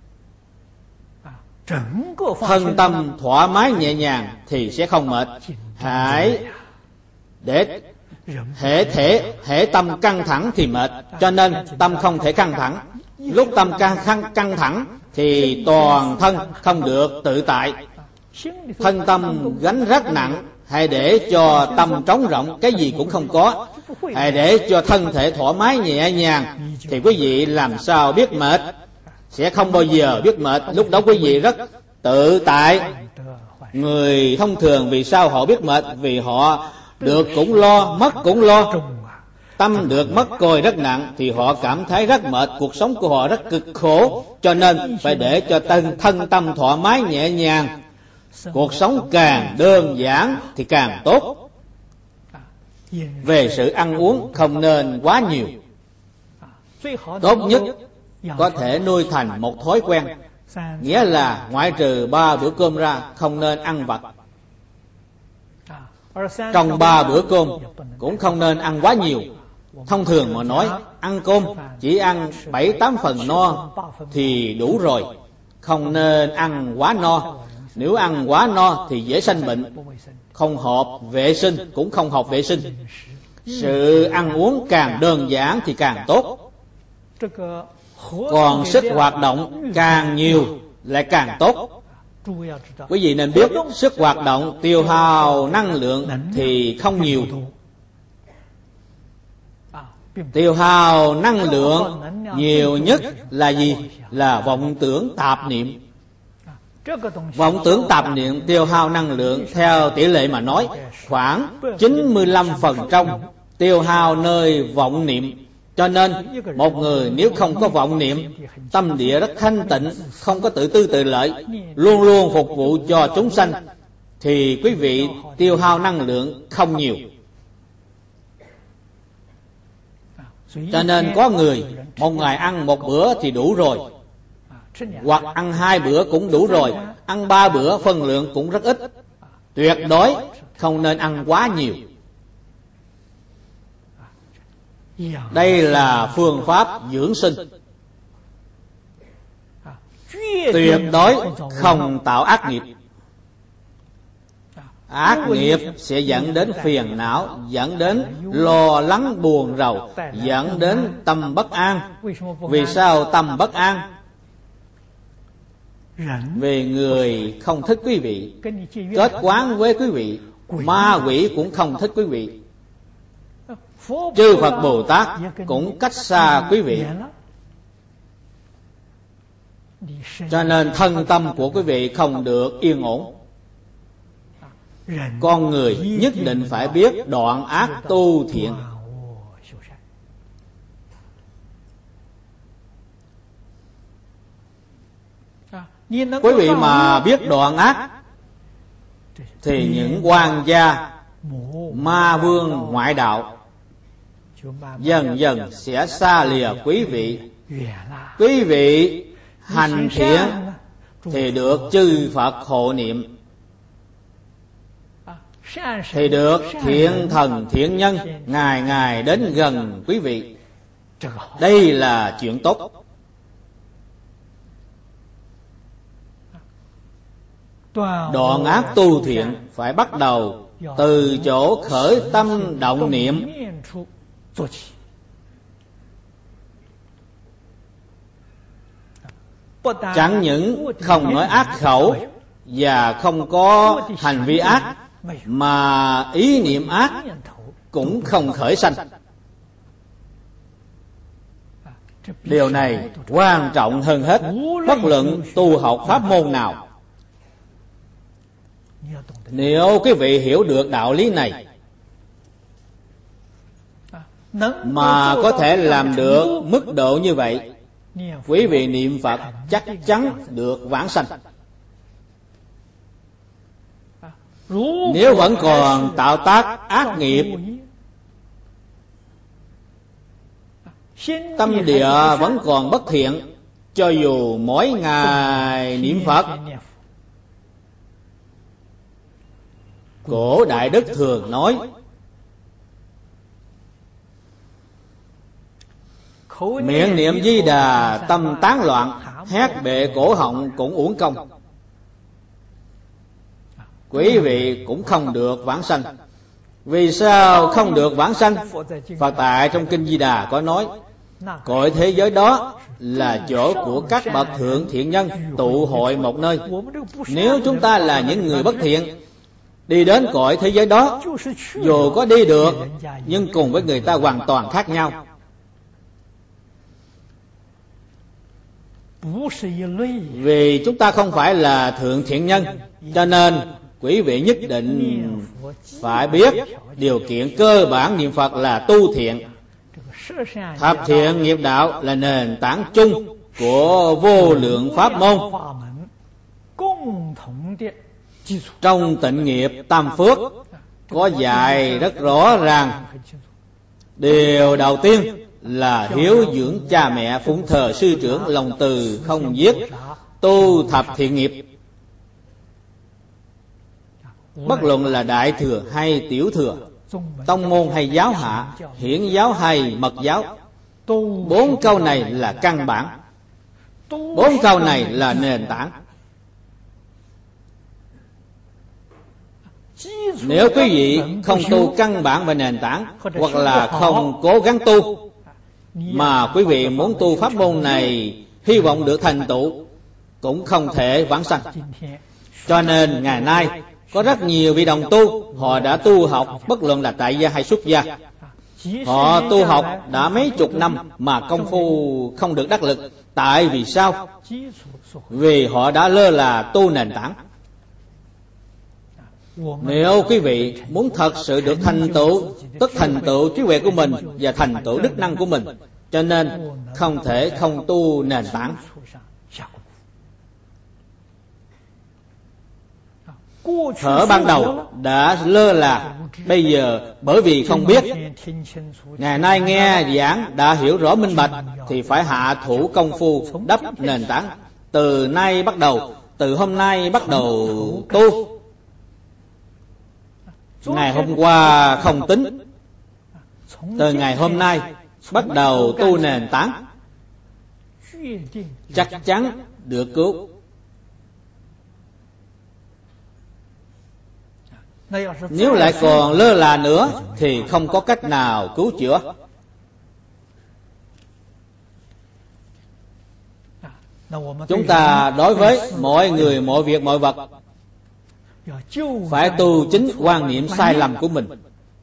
[SPEAKER 1] Thân tâm thoải mái nhẹ nhàng thì sẽ không mệt. Hãy để hệ thể hệ tâm căng thẳng thì mệt. Cho nên tâm không thể căng thẳng. Lúc tâm căng, căng, căng thẳng thì toàn thân không được tự tại. Thân tâm gánh rất nặng. Hãy để cho tâm trống rỗng, cái gì cũng không có. Hãy để cho thân thể thoải mái nhẹ nhàng thì quý vị làm sao biết mệt? Sẽ không bao giờ biết mệt. Lúc đó quý vị rất tự tại. Người thông thường vì sao họ biết mệt? Vì họ được cũng lo, mất cũng lo. Tâm được mất coi rất nặng thì họ cảm thấy rất mệt, cuộc sống của họ rất cực khổ. Cho nên phải để cho thân, thân tâm thoải mái nhẹ nhàng. Cuộc sống càng đơn giản thì càng tốt. Về sự ăn uống không nên quá nhiều. Tốt nhất có thể nuôi thành một thói quen, nghĩa là ngoại trừ ba bữa cơm ra không nên ăn vặt. Trong ba bữa cơm cũng không nên ăn quá nhiều. Thông thường mà nói, ăn cơm chỉ ăn bảy tám phần no thì đủ rồi, không nên ăn quá no. Nếu ăn quá no thì dễ sanh bệnh, không hợp vệ sinh, cũng không hợp vệ sinh. Sự ăn uống càng đơn giản thì càng tốt. Còn sức hoạt động càng nhiều lại càng tốt. Quý vị nên biết, sức hoạt động tiêu hao năng lượng thì không nhiều. Tiêu hao năng lượng nhiều nhất là gì? Là vọng tưởng tạp niệm. Vọng tưởng tạp niệm tiêu hao năng lượng theo tỷ lệ mà nói khoảng chín mươi lăm phần trăm tiêu hao nơi vọng niệm. Cho nên một người nếu không có vọng niệm, tâm địa rất thanh tịnh, không có tự tư tự lợi, luôn luôn phục vụ cho chúng sanh, thì quý vị tiêu hao năng lượng không nhiều. Cho nên có người một ngày ăn một bữa thì đủ rồi, hoặc ăn hai bữa cũng đủ rồi, ăn ba bữa phân lượng cũng rất ít. Tuyệt đối không nên ăn quá nhiều. Đây là phương pháp dưỡng sinh. Tuyệt đối không tạo ác nghiệp. Ác nghiệp sẽ dẫn đến phiền não, dẫn đến lo lắng buồn rầu, dẫn đến tâm bất an. Vì sao tâm bất an? Vì người không thích quý vị, kết quán với quý vị, ma quỷ cũng không thích quý vị, chư Phật Bồ Tát cũng cách xa quý vị. Cho nên thân tâm của quý vị không được yên ổn. Con người nhất định phải biết đoạn ác tu thiện. Quý vị mà biết đoạn ác thì những quan gia, ma vương ngoại đạo dần dần sẽ xa lìa quý vị. Quý vị hành thiện thì được chư Phật hộ niệm, thì được thiện thần thiện nhân ngày ngày đến gần quý vị. Đây là chuyện tốt. Đoạn ác tu thiện phải bắt đầu từ chỗ khởi tâm động niệm. Chẳng những không nói ác khẩu và không có hành vi ác, mà ý niệm ác cũng không khởi sanh. Điều này quan trọng hơn hết, bất luận tu học pháp môn nào. Nếu quý vị hiểu được đạo lý này mà có thể làm được mức độ như vậy, quý vị niệm Phật chắc chắn được vãng sanh. Nếu vẫn còn tạo tác ác nghiệp, tâm địa vẫn còn bất thiện, cho dù mỗi ngày niệm Phật, cổ Đại Đức thường nói miệng niệm Di Đà tâm tán loạn, hét bệ cổ họng cũng uổng công. Quý vị cũng không được vãng sanh. Vì sao không được vãng sanh? Phật tại trong Kinh Di Đà có nói, cõi thế giới đó là chỗ của các bậc thượng thiện nhân tụ hội một nơi. Nếu chúng ta là những người bất thiện, đi đến cõi thế giới đó, dù có đi được, nhưng cùng với người ta hoàn toàn khác nhau. Vì chúng ta không phải là thượng thiện nhân, cho nên quý vị nhất định phải biết điều kiện cơ bản niệm Phật là tu thiện. Thập thiện nghiệp đạo là nền tảng chung của vô lượng pháp môn. Trong tịnh nghiệp tam phước có dạy rất rõ ràng, điều đầu tiên là hiếu dưỡng cha mẹ, phụng thờ sư trưởng, lòng từ không giết, tu thập thiện nghiệp. bất luận là đại thừa hay tiểu thừa, tông môn hay giáo hạ, hiển giáo hay mật giáo, bốn câu này là căn bản, bốn câu này là nền tảng. Nếu quý vị không tu căn bản và nền tảng, hoặc là không cố gắng tu, mà quý vị muốn tu pháp môn này hy vọng được thành tựu, cũng không thể vãng sanh. Cho nên ngày nay có rất nhiều vị đồng tu, họ đã tu học bất luận là tại gia hay xuất gia. Họ tu học đã mấy chục năm mà công phu không được đắc lực. Tại vì sao? Vì họ đã lơ là tu nền tảng. Nếu quý vị muốn thật sự được thành tựu, tức thành tựu trí huệ của mình và thành tựu đức năng của mình, cho nên không thể không tu nền tảng. Thở ban đầu đã lơ là, bây giờ bởi vì không biết, ngày nay nghe giảng đã hiểu rõ minh bạch, thì phải hạ thủ công phu đắp nền tảng. Từ nay bắt đầu, từ hôm nay bắt đầu tu. Ngày hôm qua không tính, từ ngày hôm nay bắt đầu tu nền tảng, chắc chắn được cứu. Nếu lại còn lơ là nữa thì không có cách nào cứu chữa. Chúng ta đối với mọi người, mọi việc, mọi vật phải tu chính quan niệm sai lầm của mình.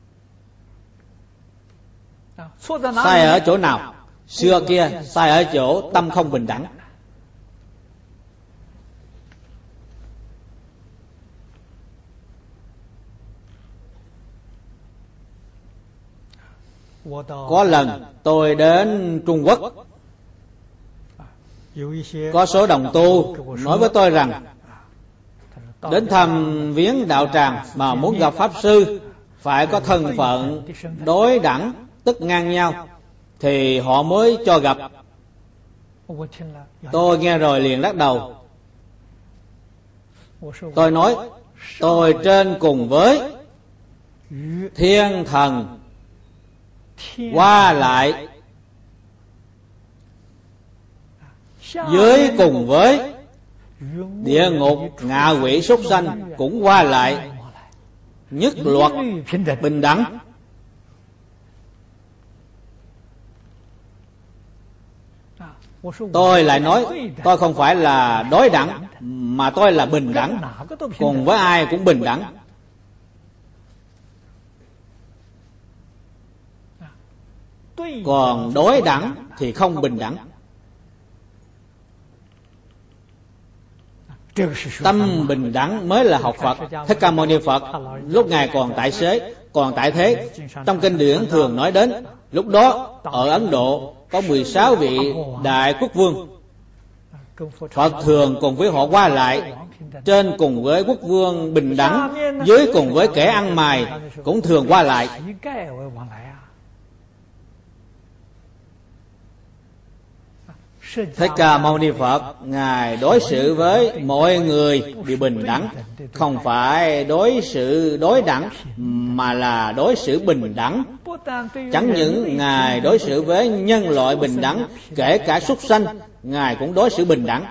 [SPEAKER 1] Sai ở chỗ nào? Xưa kia sai ở chỗ tâm không bình đẳng. Có lần tôi đến Trung Quốc, có số đồng tu nói với tôi rằng đến thăm viếng đạo tràng mà muốn gặp Pháp Sư phải có thân phận đối đẳng, tức ngang nhau, thì họ mới cho gặp. Tôi nghe rồi liền lắc đầu. Tôi nói tôi trên cùng với thiên thần qua lại, dưới cùng với địa ngục ngạ quỷ súc sanh cũng qua lại, nhất luật bình đẳng. Tôi lại nói tôi không phải là đối đẳng, mà tôi là bình đẳng, cùng với ai cũng bình đẳng. Còn đối đẳng thì không bình đẳng. Tâm bình đẳng mới là học Phật. Thích Ca Mâu Ni Phật lúc Ngài còn tại xế, còn tại thế, trong kinh điển thường nói đến, lúc đó ở Ấn Độ có mười sáu vị đại quốc vương. Phật thường cùng với họ qua lại, trên cùng với quốc vương bình đẳng, dưới cùng với kẻ ăn mày cũng thường qua lại. Thích Ca Mâu Ni Phật Ngài đối xử với mọi người đều bình đẳng, không phải đối xử đối đẳng, mà là đối xử bình đẳng. Chẳng những Ngài đối xử với nhân loại bình đẳng, kể cả súc sanh Ngài cũng đối xử bình đẳng.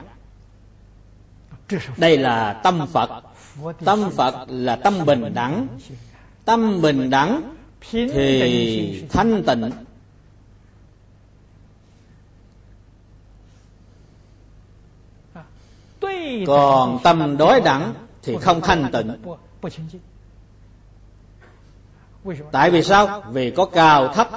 [SPEAKER 1] Đây là tâm Phật. Tâm Phật là tâm bình đẳng. Tâm bình đẳng thì thanh tịnh. Còn tâm đối đẳng thì không thanh tịnh. Tại vì sao? Vì có cao thấp.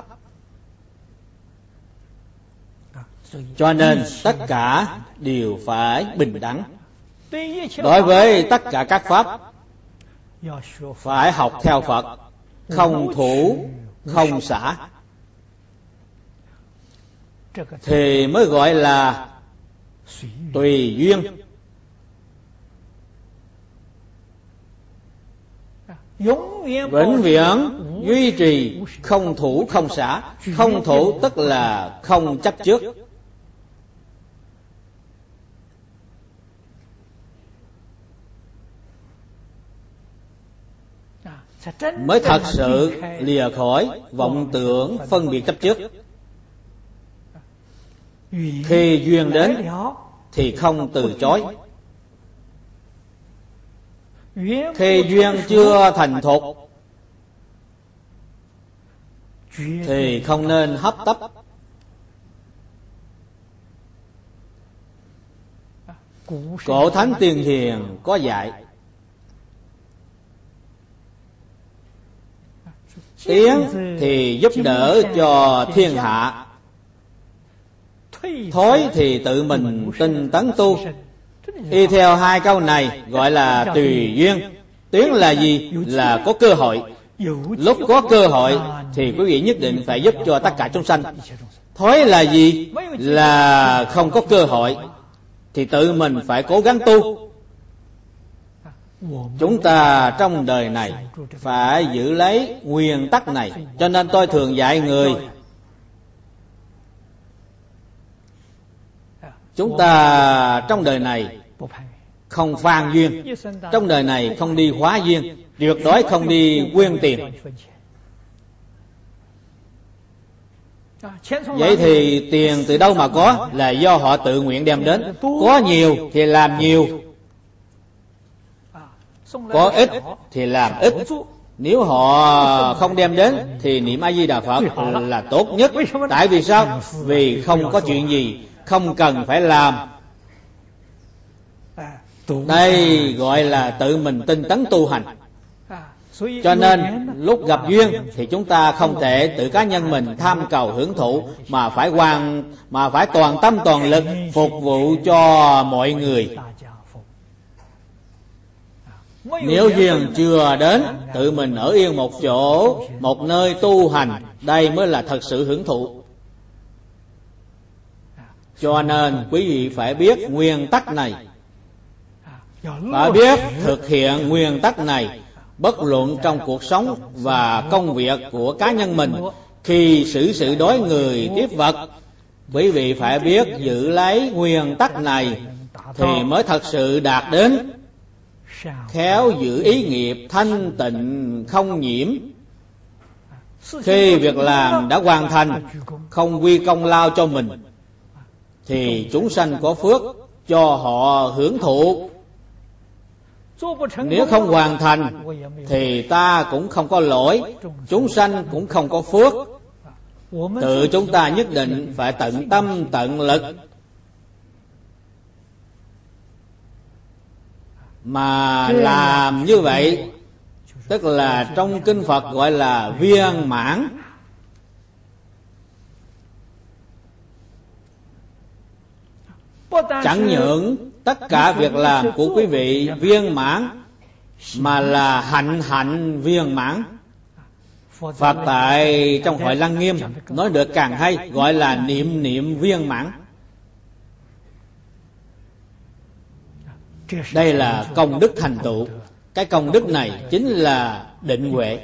[SPEAKER 1] Cho nên tất cả đều phải bình đẳng. Đối với tất cả các pháp phải học theo Phật, không thủ, không xả, thì mới gọi là tùy duyên. Vĩnh viễn duy trì không thủ không xả. Không thủ tức là không chấp trước. mới thật sự lìa khỏi vọng tưởng phân biệt chấp trước. Khi duyên đến thì không từ chối. Khi duyên chưa thành thục thì không nên hấp tấp. Cổ thánh tiên hiền có dạy, tiến thì giúp đỡ cho thiên hạ, thối thì tự mình tinh tấn tu. Y theo hai câu này gọi là tùy duyên. Tiến là gì? Là có cơ hội. Lúc có cơ hội thì quý vị nhất định phải giúp cho tất cả chúng sanh. Thối là gì? Là không có cơ hội thì tự mình phải cố gắng tu. Chúng ta trong đời này phải giữ lấy nguyên tắc này. Cho nên tôi thường dạy người, chúng ta trong đời này không phan duyên, trong đời này không đi hóa duyên, tuyệt đối không đi quyên tiền. Vậy thì tiền từ đâu mà có? Là do họ tự nguyện đem đến. Có nhiều thì làm nhiều, có ít thì làm ít. Nếu họ không đem đến thì niệm A Di Đà Phật là tốt nhất. Tại vì sao? Vì không có chuyện gì không cần phải làm. Đây gọi là tự mình tinh tấn tu hành. Cho nên lúc gặp duyên thì chúng ta không thể tự cá nhân mình tham cầu hưởng thụ, mà phải hoàn mà phải toàn tâm toàn lực phục vụ cho mọi người. Nếu duyên chưa đến, tự mình ở yên một chỗ, một nơi tu hành, đây mới là thật sự hưởng thụ. Cho nên quý vị phải biết nguyên tắc này, phải biết thực hiện nguyên tắc này, bất luận trong cuộc sống và công việc của cá nhân mình. Khi xử sự đối người tiếp vật, quý vị phải biết giữ lấy nguyên tắc này thì mới thật sự đạt đến khéo giữ ý nghiệp thanh tịnh không nhiễm. Khi việc làm đã hoàn thành, không quy công lao cho mình, thì chúng sanh có phước cho họ hưởng thụ. Nếu không hoàn thành thì ta cũng không có lỗi, chúng sanh cũng không có phước. Tự chúng ta nhất định phải tận tâm tận lực mà làm như vậy. Tức là trong kinh Phật gọi là viên mãn. Chẳng những tất cả việc làm của quý vị viên mãn, mà là hạnh hạnh viên mãn. Phật tại trong Hội Lăng Nghiêm nói được càng hay, gọi là niệm niệm viên mãn. Đây là công đức thành tựu. Cái công đức này chính là định huệ.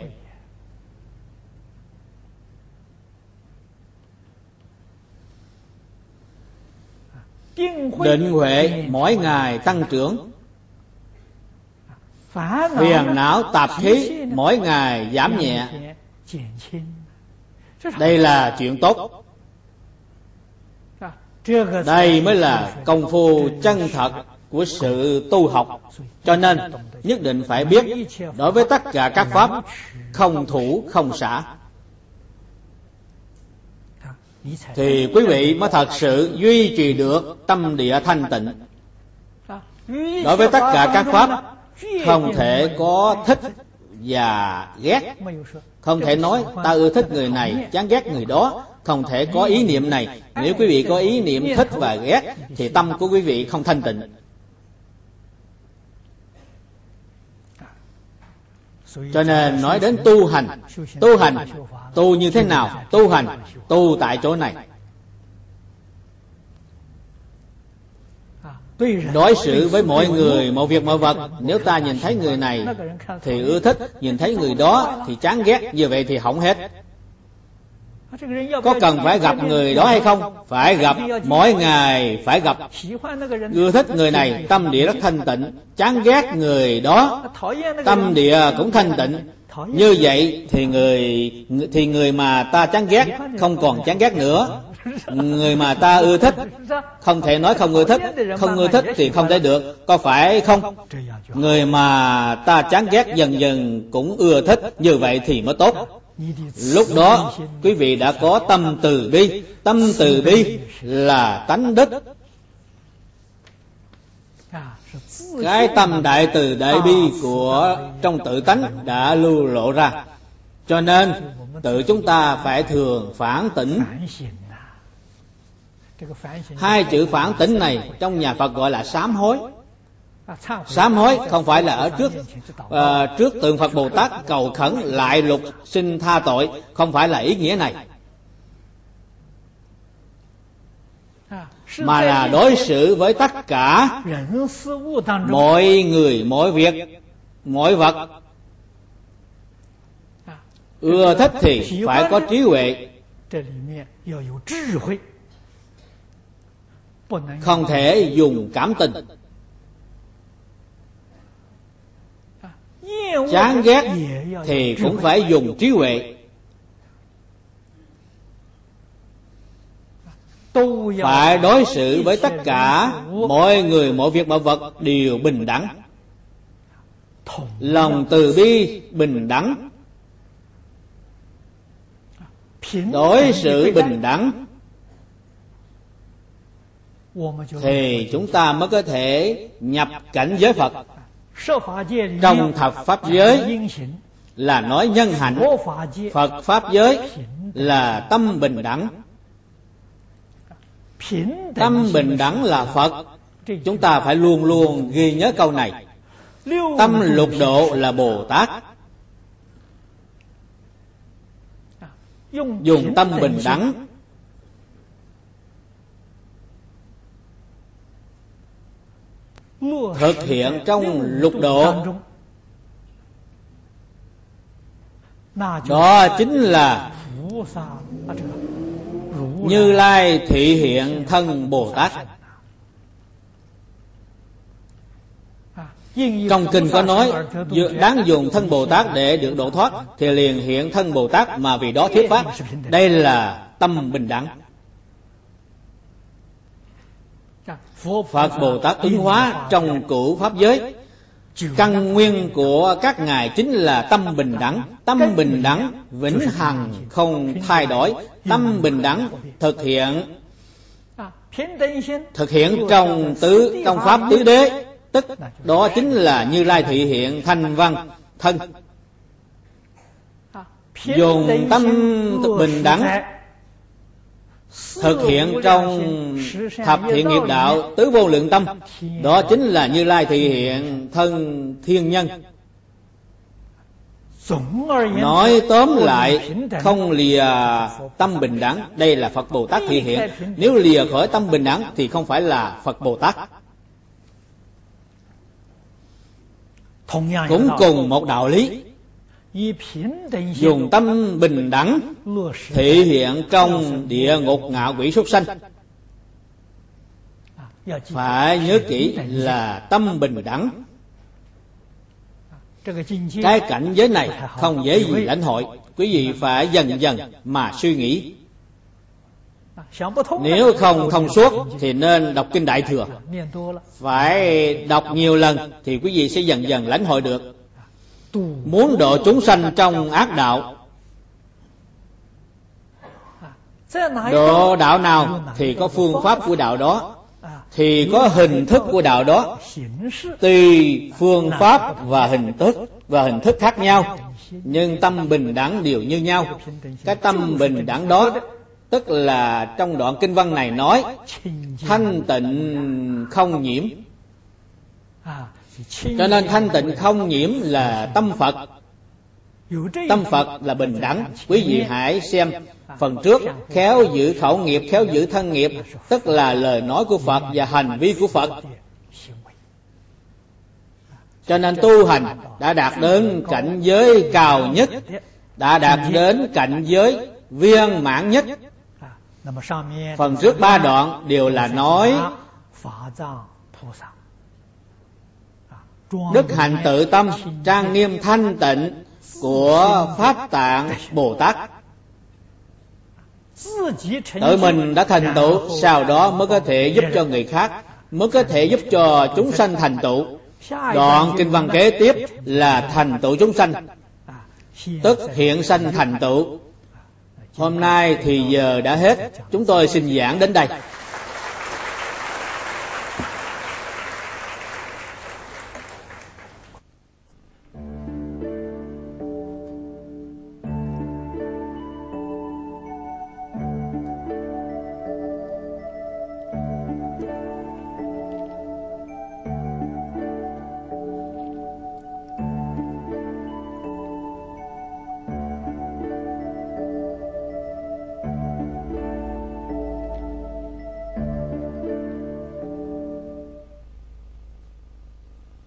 [SPEAKER 1] Định huệ mỗi ngày tăng trưởng, phiền não tạp khí mỗi ngày giảm nhẹ. Đây là chuyện tốt. Đây mới là công phu chân thật của sự tu học. Cho nên nhất định phải biết đối với tất cả các pháp không thủ không xả, thì quý vị mới thật sự duy trì được tâm địa thanh tịnh. Đối với tất cả các pháp không thể có thích và ghét. Không thể nói ta ưa thích người này, chán ghét người đó. Không thể có ý niệm này. Nếu quý vị có ý niệm thích và ghét thì tâm của quý vị không thanh tịnh. Cho nên nói đến tu hành, tu hành, tu như thế nào? Tu hành, tu tại chỗ này. Đối xử với mọi người, mọi việc, mọi vật, nếu ta nhìn thấy người này thì ưa thích, nhìn thấy người đó thì chán ghét, như vậy thì hỏng hết. Có cần phải gặp người đó hay không? Phải gặp, mỗi ngày phải gặp. Ưa thích người này, tâm địa rất thanh tịnh. Chán ghét người đó, tâm địa cũng thanh tịnh. Như vậy thì người thì người mà ta chán ghét không còn chán ghét nữa. Người mà ta ưa thích không thể nói không ưa thích, không ưa thích thì không thể được, có phải không? Người mà ta chán ghét dần dần cũng ưa thích, như vậy thì mới tốt. Lúc đó quý vị đã có tâm từ bi. Tâm từ bi là tánh đức. Cái tâm đại từ đại bi của trong tự tánh đã lưu lộ ra. Cho nên tự chúng ta phải thường phản tỉnh. Hai chữ phản tỉnh này trong nhà Phật gọi là sám hối. Sám hối không phải là ở trước uh, trước tượng Phật Bồ Tát cầu khẩn lại lục xin tha tội, không phải là ý nghĩa này, mà là đối xử với tất cả mọi người, mọi việc, mọi vật. Ưa thích thì phải có trí huệ, không thể dùng cảm tình. Chán ghét thì cũng phải dùng trí huệ. Phải đối xử với tất cả mọi người, mọi việc, mọi vật đều bình đẳng. Lòng từ bi bình đẳng, đối xử bình đẳng, thì chúng ta mới có thể nhập cảnh giới Phật. Trong thập pháp giới là nói nhân hạnh, Phật pháp giới là tâm bình đẳng. Tâm bình đẳng là Phật. Chúng ta phải luôn luôn ghi nhớ câu này. Tâm lục độ là Bồ Tát. Dùng tâm bình đẳng thực hiện trong lục độ, đó chính là Như Lai thị hiện thân Bồ Tát. Trong kinh có nói đáng dùng thân Bồ Tát để được độ thoát, thì liền hiện thân Bồ Tát mà vì đó thuyết pháp. Đây là tâm bình đẳng. Phật Bồ Tát ứng hóa trong cửu pháp giới. Căn nguyên của các ngài chính là tâm bình đẳng. Tâm bình đẳng vĩnh hằng không thay đổi. Tâm bình đẳng thực hiện thực hiện trong tứ trong pháp tứ đế, tức đó chính là Như Lai thị hiện thanh văn thân. Dùng tâm bình đẳng thực hiện trong thập thiện nghiệp đạo tứ vô lượng tâm, đó chính là Như Lai thị hiện thân thiên nhân. Nói tóm lại, không lìa tâm bình đẳng, đây là Phật Bồ Tát thị hiện. Nếu lìa khỏi tâm bình đẳng thì không phải là Phật Bồ Tát. Cũng cùng một đạo lý, dùng tâm bình đẳng thể hiện trong địa ngục ngạ quỷ súc sanh. Phải nhớ kỹ là tâm bình đẳng. Cái cảnh giới này không dễ gì lãnh hội, quý vị phải dần dần mà suy nghĩ. Nếu không thông suốt thì nên đọc kinh Đại Thừa, phải đọc nhiều lần thì quý vị sẽ dần dần lãnh hội được. Muốn độ chúng sanh trong ác đạo, độ đạo nào thì có phương pháp của đạo đó, thì có hình thức của đạo đó. Tùy phương pháp và hình thức và hình thức khác nhau, nhưng tâm bình đẳng đều như nhau. Cái tâm bình đẳng đó tức là trong đoạn kinh văn này nói thanh tịnh không nhiễm. Cho nên thanh tịnh không nhiễm là tâm Phật. Tâm Phật là bình đẳng. Quý vị hãy xem phần trước, khéo giữ khẩu nghiệp, khéo giữ thân nghiệp, tức là lời nói của Phật và hành vi của Phật. Cho nên tu hành đã đạt đến cảnh giới cao nhất, đã đạt đến cảnh giới viên mãn nhất. Phần trước ba đoạn đều là nói đức hạnh tự tâm trang nghiêm thanh tịnh của Pháp Tạng Bồ Tát. Tự mình đã thành tựu, sau đó mới có thể giúp cho người khác, mới có thể giúp cho chúng sanh thành tựu. Đoạn kinh văn kế tiếp là thành tựu chúng sanh, tức hiện sanh thành tựu. Hôm nay thì giờ đã hết, chúng tôi xin giảng đến đây.